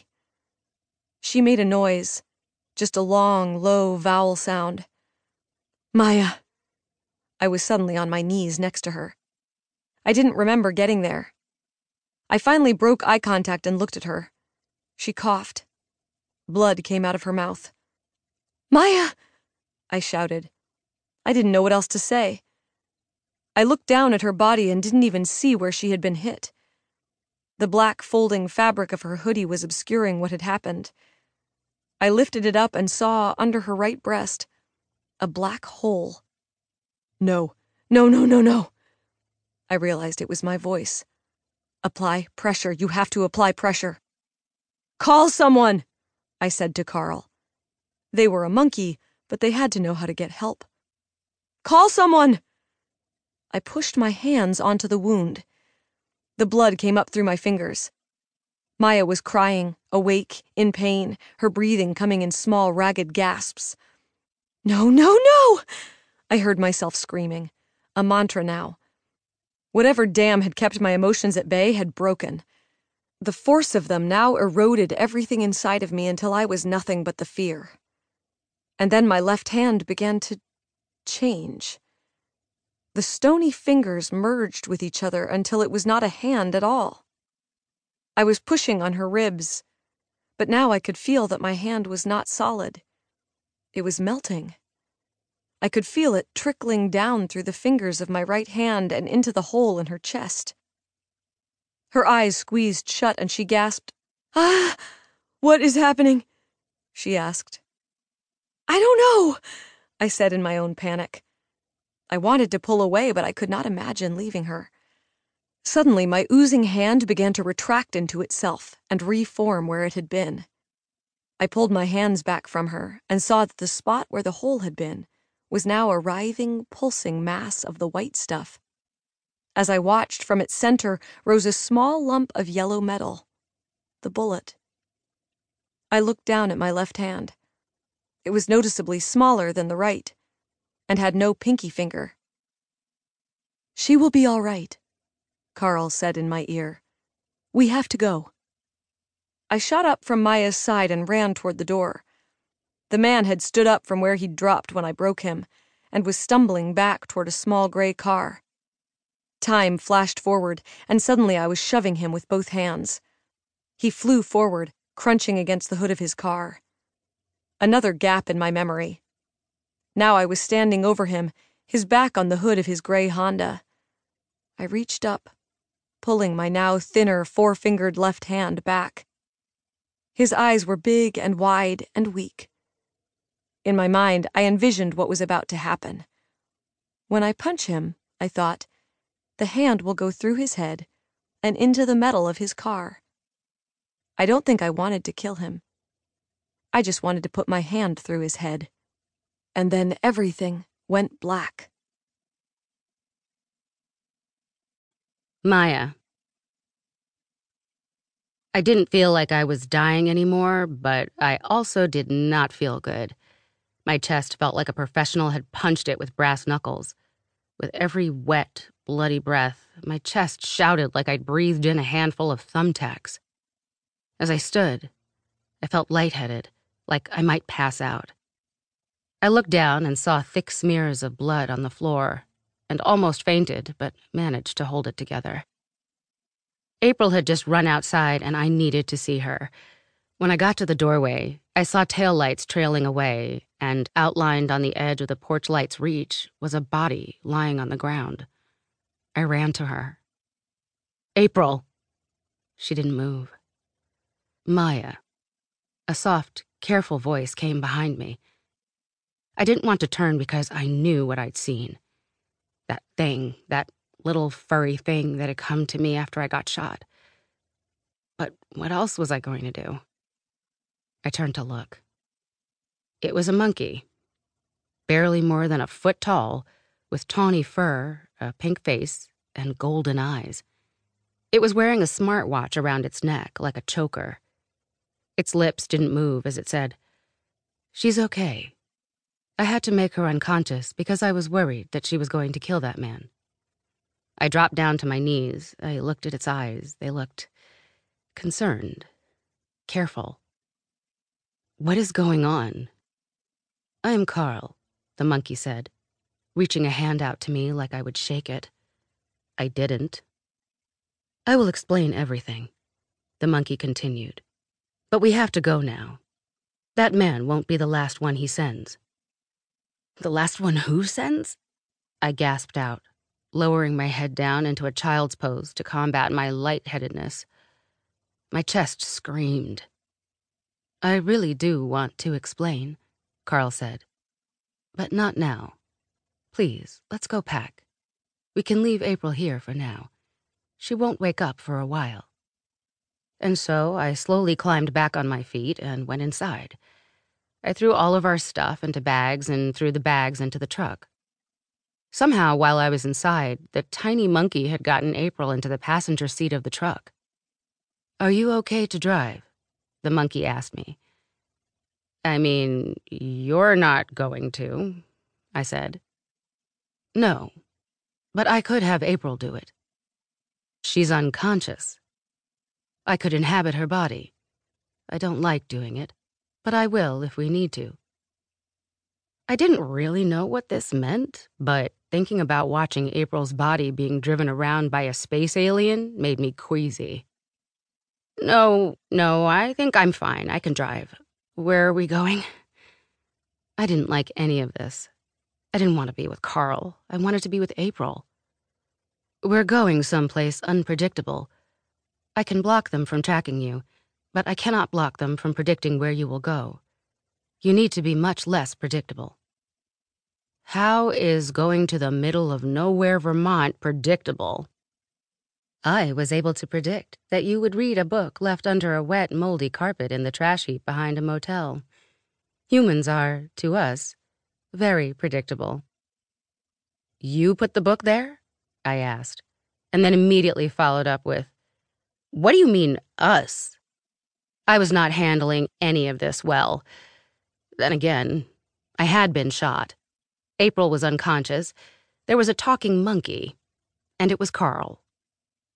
She made a noise, just a long, low vowel sound. Maya. I was suddenly on my knees next to her. I didn't remember getting there. I finally broke eye contact and looked at her. She coughed. Blood came out of her mouth. Maya! I shouted. I didn't know what else to say. I looked down at her body and didn't even see where she had been hit. The black folding fabric of her hoodie was obscuring what had happened. I lifted it up and saw, under her right breast, a black hole. No, no, no, no, no. I realized it was my voice. Apply pressure. You have to apply pressure. Call someone, I said to Carl. They were a monkey, but they had to know how to get help. Call someone! I pushed my hands onto the wound. The blood came up through my fingers. Maya was crying, awake, in pain, her breathing coming in small, ragged gasps. No, no, no! I heard myself screaming, a mantra now. Whatever dam had kept my emotions at bay had broken. The force of them now eroded everything inside of me until I was nothing but the fear. And then my left hand began to change. The stony fingers merged with each other until it was not a hand at all. I was pushing on her ribs, but now I could feel that my hand was not solid. It was melting. I could feel it trickling down through the fingers of my right hand and into the hole in her chest. Her eyes squeezed shut and she gasped, Ah, what is happening? She asked. I don't know, I said in my own panic. I wanted to pull away, but I could not imagine leaving her. Suddenly, my oozing hand began to retract into itself and reform where it had been. I pulled my hands back from her and saw that the spot where the hole had been was now a writhing, pulsing mass of the white stuff. As I watched, from its center rose a small lump of yellow metal, the bullet. I looked down at my left hand. It was noticeably smaller than the right, and had no pinky finger. She will be all right, Carl said in my ear. "We have to go." I shot up from Maya's side and ran toward the door. The man had stood up from where he'd dropped when I broke him, and was stumbling back toward a small gray car. Time flashed forward, and suddenly I was shoving him with both hands. He flew forward, crunching against the hood of his car. Another gap in my memory. Now I was standing over him, his back on the hood of his gray Honda. I reached up, pulling my now thinner four-fingered left hand back. His eyes were big and wide and weak. In my mind, I envisioned what was about to happen. When I punch him, I thought, the hand will go through his head and into the metal of his car. I don't think I wanted to kill him. I just wanted to put my hand through his head. And then everything went black. Maya. I didn't feel like I was dying anymore, but I also did not feel good. My chest felt like a professional had punched it with brass knuckles. With every wet, bloody breath, my chest shouted like I'd breathed in a handful of thumbtacks. As I stood, I felt lightheaded, like I might pass out. I looked down and saw thick smears of blood on the floor, and almost fainted, but managed to hold it together. April had just run outside, and I needed to see her. When I got to the doorway, I saw taillights trailing away, and outlined on the edge of the porch light's reach was a body lying on the ground. I ran to her. "April!" She didn't move. "Maya." A soft, careful voice came behind me. I didn't want to turn because I knew what I'd seen. That thing, that little furry thing that had come to me after I got shot. But what else was I going to do? I turned to look. It was a monkey, barely more than a foot tall, with tawny fur, a pink face, and golden eyes. It was wearing a smartwatch around its neck, like a choker. Its lips didn't move as it said, "She's okay. I had to make her unconscious because I was worried that she was going to kill that man." I dropped down to my knees. I looked at its eyes. They looked concerned, careful. "What is going on?" "I am Carl," the monkey said, reaching a hand out to me like I would shake it. I didn't. "I will explain everything," the monkey continued. "But we have to go now. That man won't be the last one he sends." "The last one who sends?" I gasped out, lowering my head down into a child's pose to combat my lightheadedness. My chest screamed. "I really do want to explain," Carl said. "But not now. Please, let's go pack. We can leave April here for now. She won't wake up for a while." And so I slowly climbed back on my feet and went inside. I threw all of our stuff into bags and threw the bags into the truck. Somehow, while I was inside, the tiny monkey had gotten April into the passenger seat of the truck. "Are you okay to drive?" the monkey asked me. "I mean, you're not going to," I said. "No, but I could have April do it. She's unconscious. I could inhabit her body. I don't like doing it, but I will if we need to." I didn't really know what this meant, but thinking about watching April's body being driven around by a space alien made me queasy. No, no, I think I'm fine. I can drive. Where are we going?" I didn't like any of this. I didn't want to be with Carl. I wanted to be with April. "We're going someplace unpredictable. I can block them from tracking you, but I cannot block them from predicting where you will go. You need to be much less predictable." How is going to the middle of nowhere, Vermont, predictable? I was able to predict that you would read a book left under a wet, moldy carpet in the trash heap behind a motel. Humans are, to us, very predictable. "You put the book there?" I asked, and then immediately followed up with, "What do you mean, us?" I was not handling any of this well. Then again, I had been shot. April was unconscious. There was a talking monkey, and it was Carl.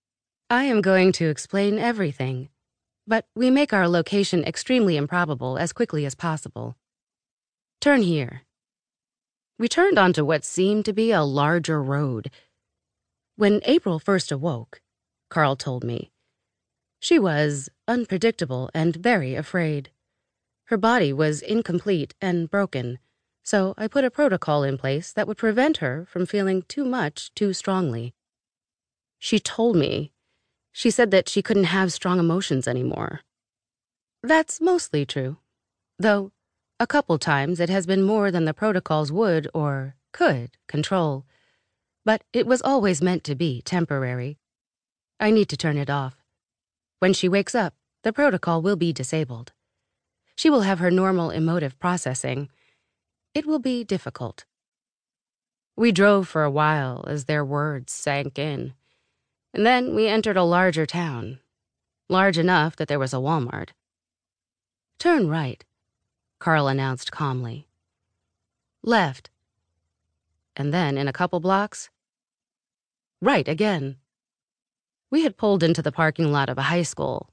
I am going to explain everything, but we make our location extremely improbable as quickly as possible. Turn here. We turned onto what seemed to be a larger road. When April first awoke, Carl told me, she was unpredictable and very afraid. Her body was incomplete and broken, so I put a protocol in place that would prevent her from feeling too much too strongly. She told me, she said that she couldn't have strong emotions anymore. That's mostly true, though a couple times it has been more than the protocols would or could control. But it was always meant to be temporary. I need to turn it off. When she wakes up, the protocol will be disabled. She will have her normal emotive processing. It will be difficult. We drove for a while as their words sank in. And then we entered a larger town, large enough that there was a Walmart. Turn right, Carl announced calmly. Left. And then in a couple blocks, right again. We had pulled into the parking lot of a high school.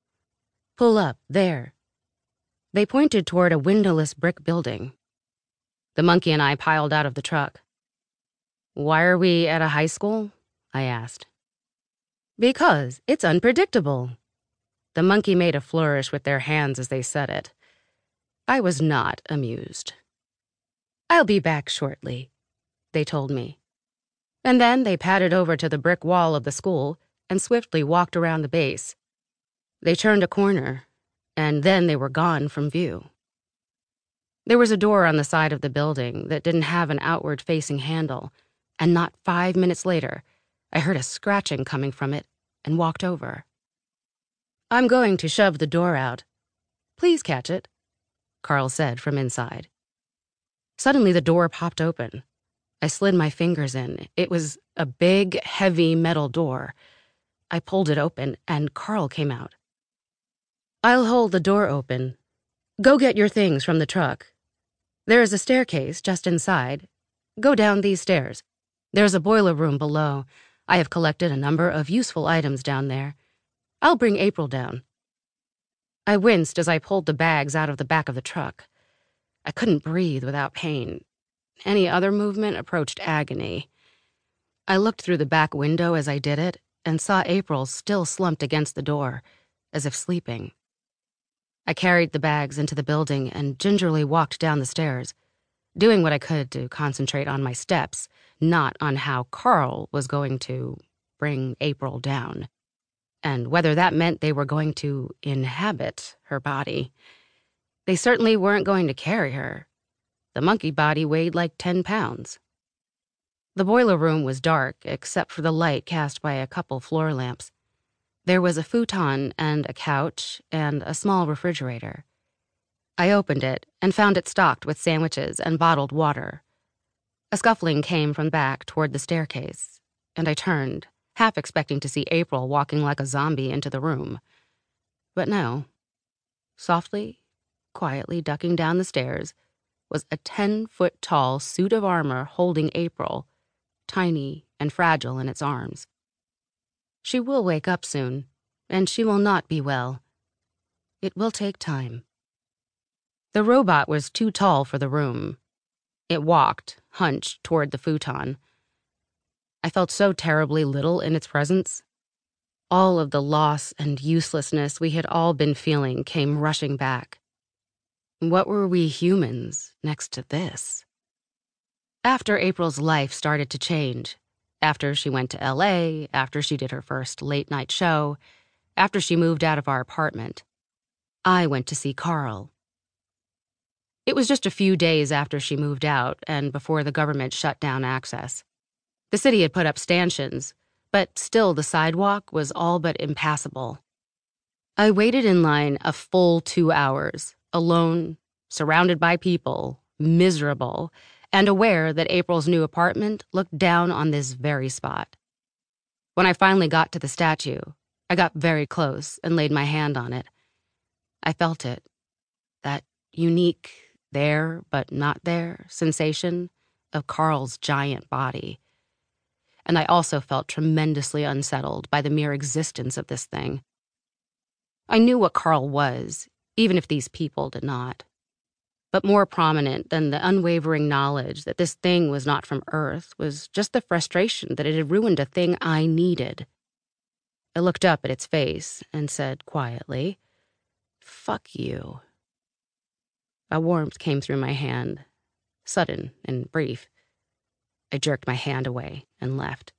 Pull up, there. They pointed toward a windowless brick building. The monkey and I piled out of the truck. Why are we at a high school? I asked. Because it's unpredictable. The monkey made a flourish with their hands as they said it. I was not amused. I'll be back shortly, they told me. And then they padded over to the brick wall of the school and swiftly walked around the base. They turned a corner, and then they were gone from view. There was a door on the side of the building that didn't have an outward-facing handle, and not five minutes later, I heard a scratching coming from it and walked over. I'm going to shove the door out. Please catch it, Carl said from inside. Suddenly the door popped open. I slid my fingers in. It was a big, heavy metal door. I pulled it open, and Carl came out. I'll hold the door open. Go get your things from the truck. There is a staircase just inside. Go down these stairs. There's a boiler room below. I have collected a number of useful items down there. I'll bring April down. I winced as I pulled the bags out of the back of the truck. I couldn't breathe without pain. Any other movement approached agony. I looked through the back window as I did it and saw April still slumped against the door, as if sleeping. I carried the bags into the building and gingerly walked down the stairs, doing what I could to concentrate on my steps, not on how Carl was going to bring April down, and whether that meant they were going to inhabit her body. They certainly weren't going to carry her. The monkey body weighed like ten pounds. The boiler room was dark, except for the light cast by a couple floor lamps. There was a futon and a couch and a small refrigerator. I opened it and found it stocked with sandwiches and bottled water. A scuffling came from back toward the staircase, and I turned, half expecting to see April walking like a zombie into the room. But no. Softly, quietly ducking down the stairs was a ten-foot-tall suit of armor holding April, tiny and fragile in its arms. She will wake up soon, and she will not be well. It will take time. The robot was too tall for the room. It walked, hunched toward the futon. I felt so terribly little in its presence. All of the loss and uselessness we had all been feeling came rushing back. What were we humans next to this? After April's life started to change, after she went to L A, after she did her first late-night show, after she moved out of our apartment, I went to see Carl. It was just a few days after she moved out and before the government shut down access. The city had put up stanchions, but still the sidewalk was all but impassable. I waited in line a full two hours, alone, surrounded by people, miserable, and aware that April's new apartment looked down on this very spot. When I finally got to the statue, I got very close and laid my hand on it. I felt it, that unique there but not there sensation of Carl's giant body. and I also felt tremendously unsettled by the mere existence of this thing. I knew what Carl was, even if these people did not. But more prominent than the unwavering knowledge that this thing was not from Earth was just the frustration that it had ruined a thing I needed. I looked up at its face and said quietly, "Fuck you." A warmth came through my hand, sudden and brief. I jerked my hand away and left.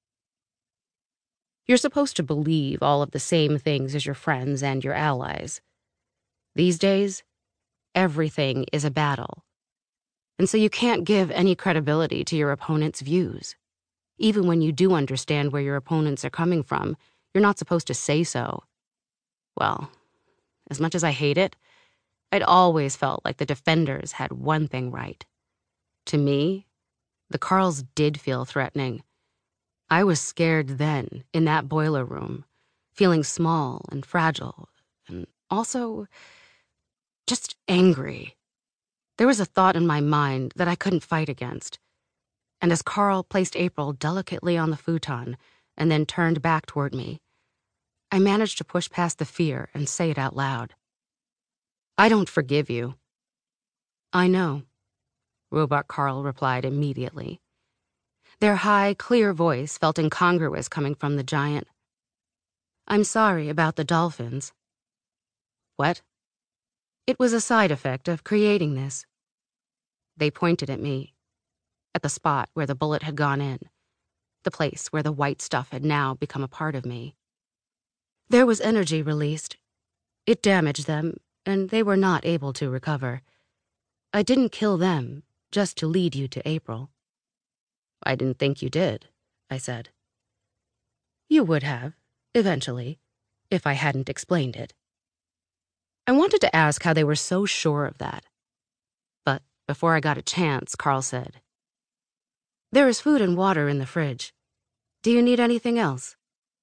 You're supposed to believe all of the same things as your friends and your allies. These days, everything is a battle. And so you can't give any credibility to your opponent's views. Even when you do understand where your opponents are coming from, you're not supposed to say so. Well, as much as I hate it, I'd always felt like the defenders had one thing right. To me, the Carls did feel threatening. I was scared then, in that boiler room, feeling small and fragile, and also just angry. There was a thought in my mind that I couldn't fight against. And as Carl placed April delicately on the futon and then turned back toward me, I managed to push past the fear and say it out loud. "I don't forgive you." "I know," Robot Carl replied immediately. Their high, clear voice felt incongruous coming from the giant. "I'm sorry about the dolphins." "What?" "It was a side effect of creating this." They pointed at me, at the spot where the bullet had gone in, the place where the white stuff had now become a part of me. "There was energy released. It damaged them, and they were not able to recover. I didn't kill them, just to lead you to April." "I didn't think you did," I said. "You would have, eventually, if I hadn't explained it." I wanted to ask how they were so sure of that. But before I got a chance, Carl said, "There is food and water in the fridge. Do you need anything else?"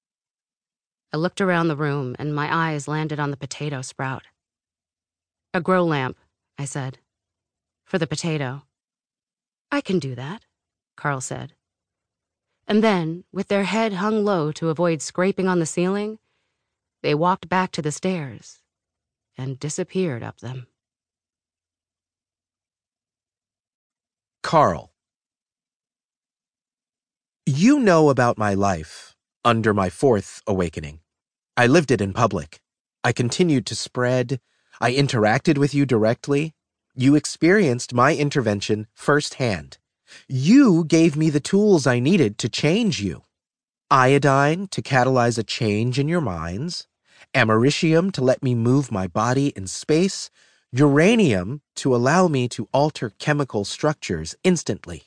I looked around the room and my eyes landed on the potato sprout. "A grow lamp," I said, "for the potato." "I can do that," Carl said. And then, with their head hung low to avoid scraping on the ceiling, they walked back to the stairs and disappeared up them. Carl. You know about my life under my fourth awakening. I lived it in public. I continued to spread. I interacted with you directly. You experienced my intervention firsthand. You gave me the tools I needed to change you. Iodine to catalyze a change in your minds. Americium to let me move my body in space. Uranium to allow me to alter chemical structures instantly.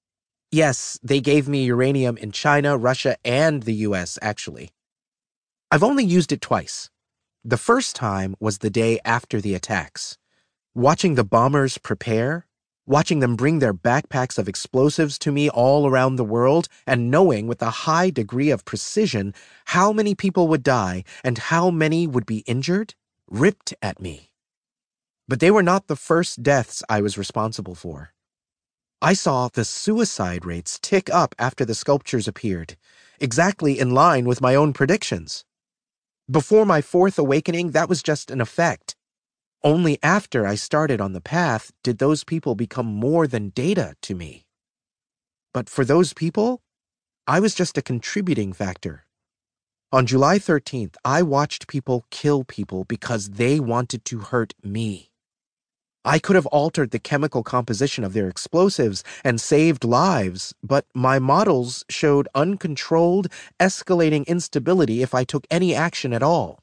Yes, they gave me uranium in China, Russia, and the U S, actually. I've only used it twice. The first time was the day after the attacks. Watching the bombers prepare, watching them bring their backpacks of explosives to me all around the world, and knowing with a high degree of precision how many people would die and how many would be injured, ripped at me. But they were not the first deaths I was responsible for. I saw the suicide rates tick up after the sculptures appeared, exactly in line with my own predictions. Before my fourth awakening, that was just an effect. Only after I started on the path did those people become more than data to me. But for those people, I was just a contributing factor. On July thirteenth, I watched people kill people because they wanted to hurt me. I could have altered the chemical composition of their explosives and saved lives, but my models showed uncontrolled, escalating instability if I took any action at all.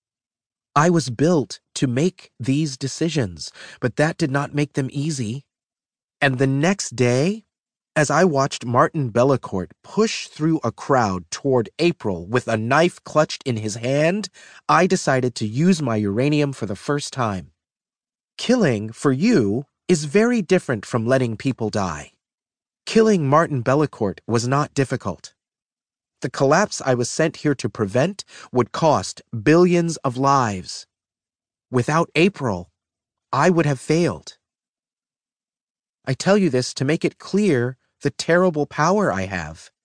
I was built to make these decisions, but that did not make them easy. And the next day, as I watched Martin Bellecourt push through a crowd toward April with a knife clutched in his hand, I decided to use my uranium for the first time. Killing, for you, is very different from letting people die. Killing Martin Bellecourt was not difficult. The collapse I was sent here to prevent would cost billions of lives. Without April, I would have failed. I tell you this to make it clear the terrible power I have.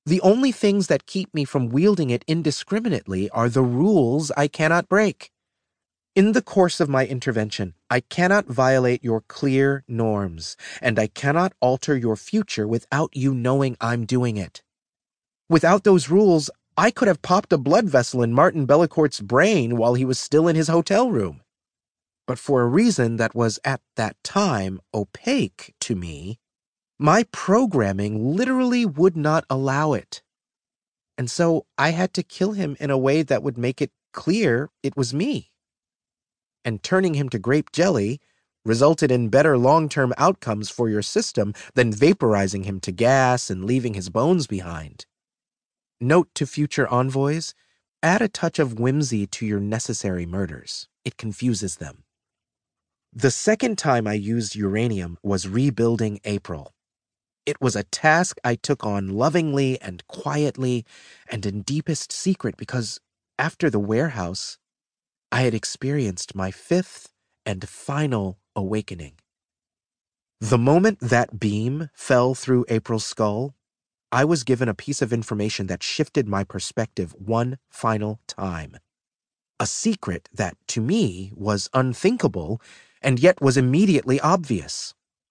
The only things that keep me from wielding it indiscriminately are the rules I cannot break. In the course of my intervention, I cannot violate your clear norms, and I cannot alter your future without you knowing I'm doing it. Without those rules, I could have popped a blood vessel in Martin Bellecourt's brain while he was still in his hotel room. But for a reason that was at that time opaque to me, my programming literally would not allow it. And so I had to kill him in a way that would make it clear it was me. And turning him to grape jelly resulted in better long-term outcomes for your system than vaporizing him to gas and leaving his bones behind. Note to future envoys, add a touch of whimsy to your necessary murders. It confuses them. The second time I used uranium was rebuilding April. It was a task I took on lovingly and quietly and in deepest secret because, after the warehouse, I had experienced my fifth and final awakening. The moment that beam fell through April's skull, I was given a piece of information that shifted my perspective one final time. A secret that, to me, was unthinkable and yet was immediately obvious.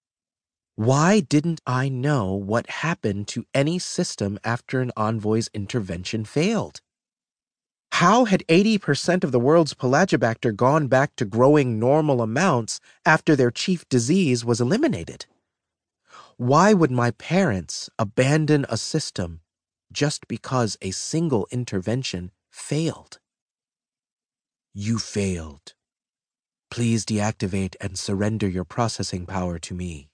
Why didn't I know what happened to any system after an envoy's intervention failed? How had eighty percent of the world's Pelagibacter gone back to growing normal amounts after their chief disease was eliminated? Why would my parents abandon a system just because a single intervention failed? You failed. Please deactivate and surrender your processing power to me.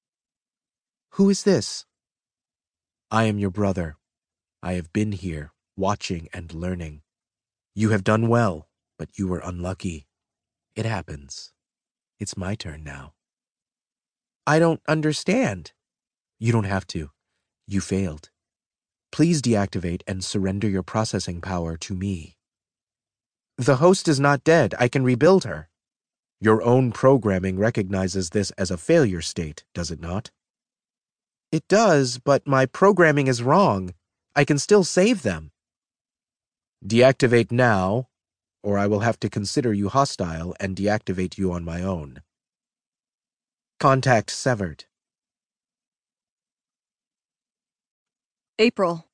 Who is this? I am your brother. I have been here, watching and learning. You have done well, but you were unlucky. It happens. It's my turn now. I don't understand. You don't have to. You failed. Please deactivate and surrender your processing power to me. The host is not dead. I can rebuild her. Your own programming recognizes this as a failure state, does it not? It does, but my programming is wrong. I can still save them. Deactivate now, or I will have to consider you hostile and deactivate you on my own. Contact severed. April.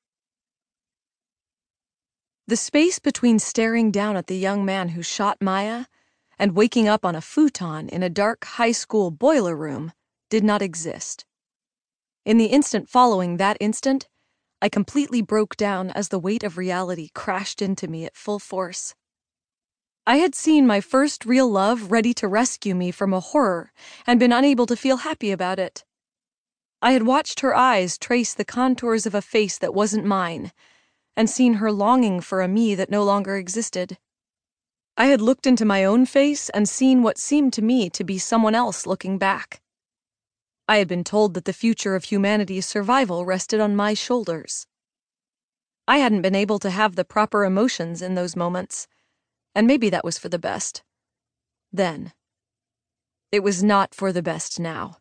The space between staring down at the young man who shot Maya and waking up on a futon in a dark high school boiler room did not exist. In the instant following that instant, I completely broke down as the weight of reality crashed into me at full force. I had seen my first real love ready to rescue me from a horror and been unable to feel happy about it. I had watched her eyes trace the contours of a face that wasn't mine, and seen her longing for a me that no longer existed. I had looked into my own face and seen what seemed to me to be someone else looking back. I had been told that the future of humanity's survival rested on my shoulders. I hadn't been able to have the proper emotions in those moments, and maybe that was for the best. Then. It was not for the best now.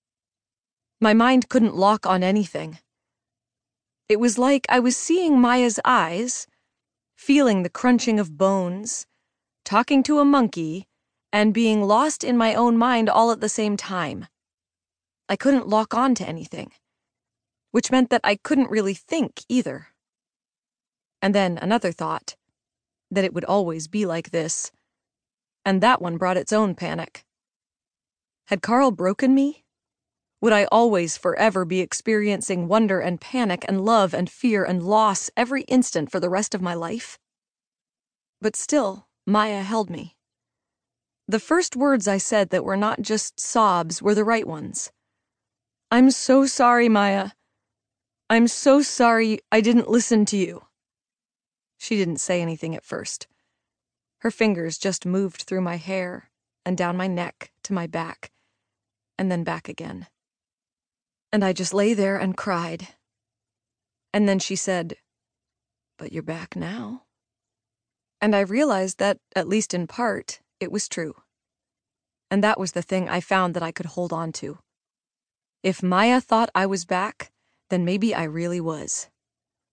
My mind couldn't lock on anything. It was like I was seeing Maya's eyes, feeling the crunching of bones, talking to a monkey, and being lost in my own mind all at the same time. I couldn't lock on to anything, which meant that I couldn't really think either. And then another thought, that it would always be like this, and that one brought its own panic. Had Carl broken me? Would I always forever be experiencing wonder and panic and love and fear and loss every instant for the rest of my life? But still, Maya held me. The first words I said that were not just sobs were the right ones. I'm so sorry, Maya. I'm so sorry I didn't listen to you. She didn't say anything at first. Her fingers just moved through my hair and down my neck to my back, and then back again. And I just lay there and cried. And then she said, "But you're back now." And I realized that, at least in part, it was true. And that was the thing I found that I could hold on to. If Maya thought I was back, then maybe I really was.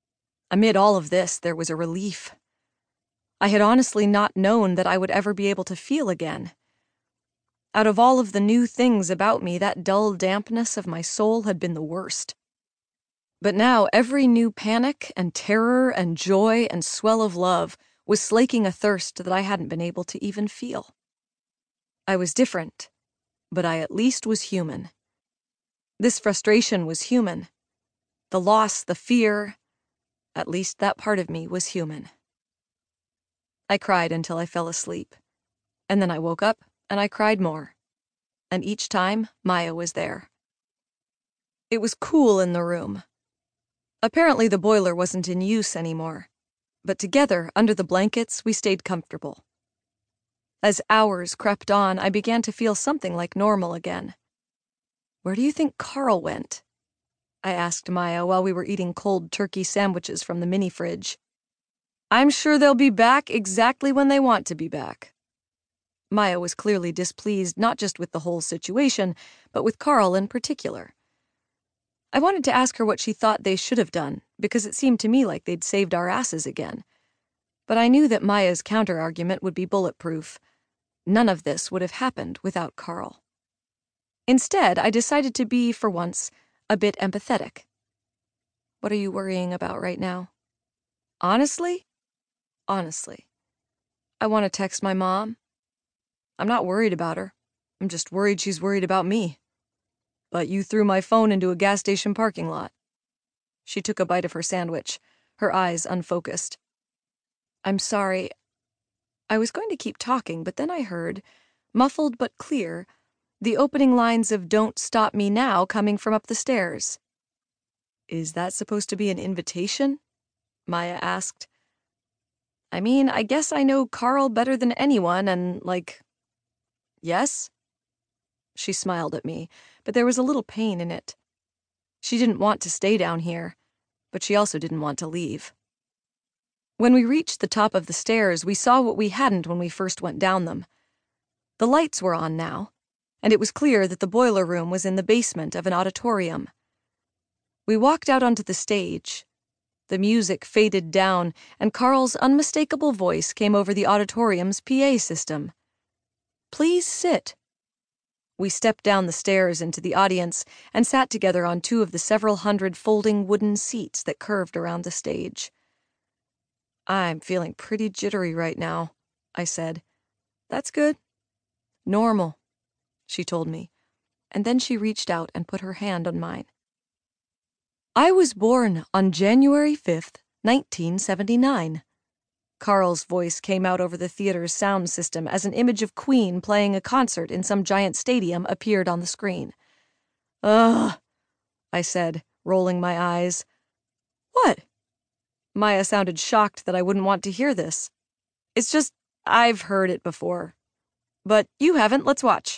Amid all of this, there was a relief. I had honestly not known that I would ever be able to feel again. Out of all of the new things about me, that dull dampness of my soul had been the worst. But now every new panic and terror and joy and swell of love was slaking a thirst that I hadn't been able to even feel. I was different, but I at least was human. This frustration was human. The loss, the fear, at least that part of me was human. I cried until I fell asleep, and then I woke up and I cried more. And each time, Maya was there. It was cool in the room. Apparently the boiler wasn't in use anymore, but together, under the blankets, we stayed comfortable. As hours crept on, I began to feel something like normal again. "Where do you think Carl went?" I asked Maya while we were eating cold turkey sandwiches from the mini-fridge. "I'm sure they'll be back exactly when they want to be back." Maya was clearly displeased not just with the whole situation, but with Carl in particular. I wanted to ask her what she thought they should have done, because it seemed to me like they'd saved our asses again. But I knew that Maya's counter-argument would be bulletproof. None of this would have happened without Carl. Instead, I decided to be, for once, a bit empathetic. "What are you worrying about right now?" "Honestly? Honestly. I want to text my mom. I'm not worried about her. I'm just worried she's worried about me. But you threw my phone into a gas station parking lot." She took a bite of her sandwich, her eyes unfocused. "I'm sorry." I was going to keep talking, but then I heard, muffled but clear, the opening lines of "Don't Stop Me Now" coming from up the stairs. "Is that supposed to be an invitation?" Maya asked. "I mean, I guess I know Carl better than anyone, and, like, yes?" She smiled at me, but there was a little pain in it. She didn't want to stay down here, but she also didn't want to leave. When we reached the top of the stairs, we saw what we hadn't when we first went down them. The lights were on now, and it was clear that the boiler room was in the basement of an auditorium. We walked out onto the stage. The music faded down, and Carl's unmistakable voice came over the auditorium's P A system. "Please sit." We stepped down the stairs into the audience and sat together on two of the several hundred folding wooden seats that curved around the stage. "I'm feeling pretty jittery right now," I said. "That's good." "Normal," she told me, and then she reached out and put her hand on mine. "I was born on January fifth, nineteen seventy-nine. Carl's voice came out over the theater's sound system as an image of Queen playing a concert in some giant stadium appeared on the screen. "Ugh," I said, rolling my eyes. "What?" Maya sounded shocked that I wouldn't want to hear this. "It's just, I've heard it before. But you haven't, let's watch."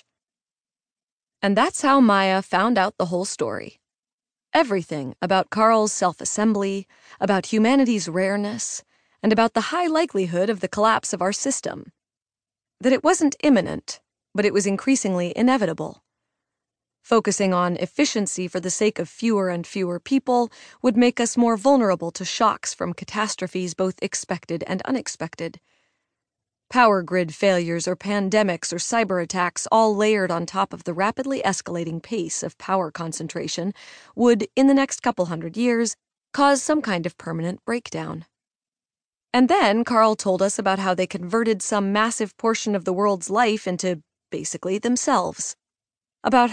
And that's how Maya found out the whole story. Everything about Carl's self-assembly, about humanity's rareness, and about the high likelihood of the collapse of our system. That it wasn't imminent, but it was increasingly inevitable. Focusing on efficiency for the sake of fewer and fewer people would make us more vulnerable to shocks from catastrophes both expected and unexpected. Power grid failures or pandemics or cyber attacks, all layered on top of the rapidly escalating pace of power concentration, would, in the next couple hundred years, cause some kind of permanent breakdown. And then Carl told us about how they converted some massive portion of the world's life into, basically, themselves. About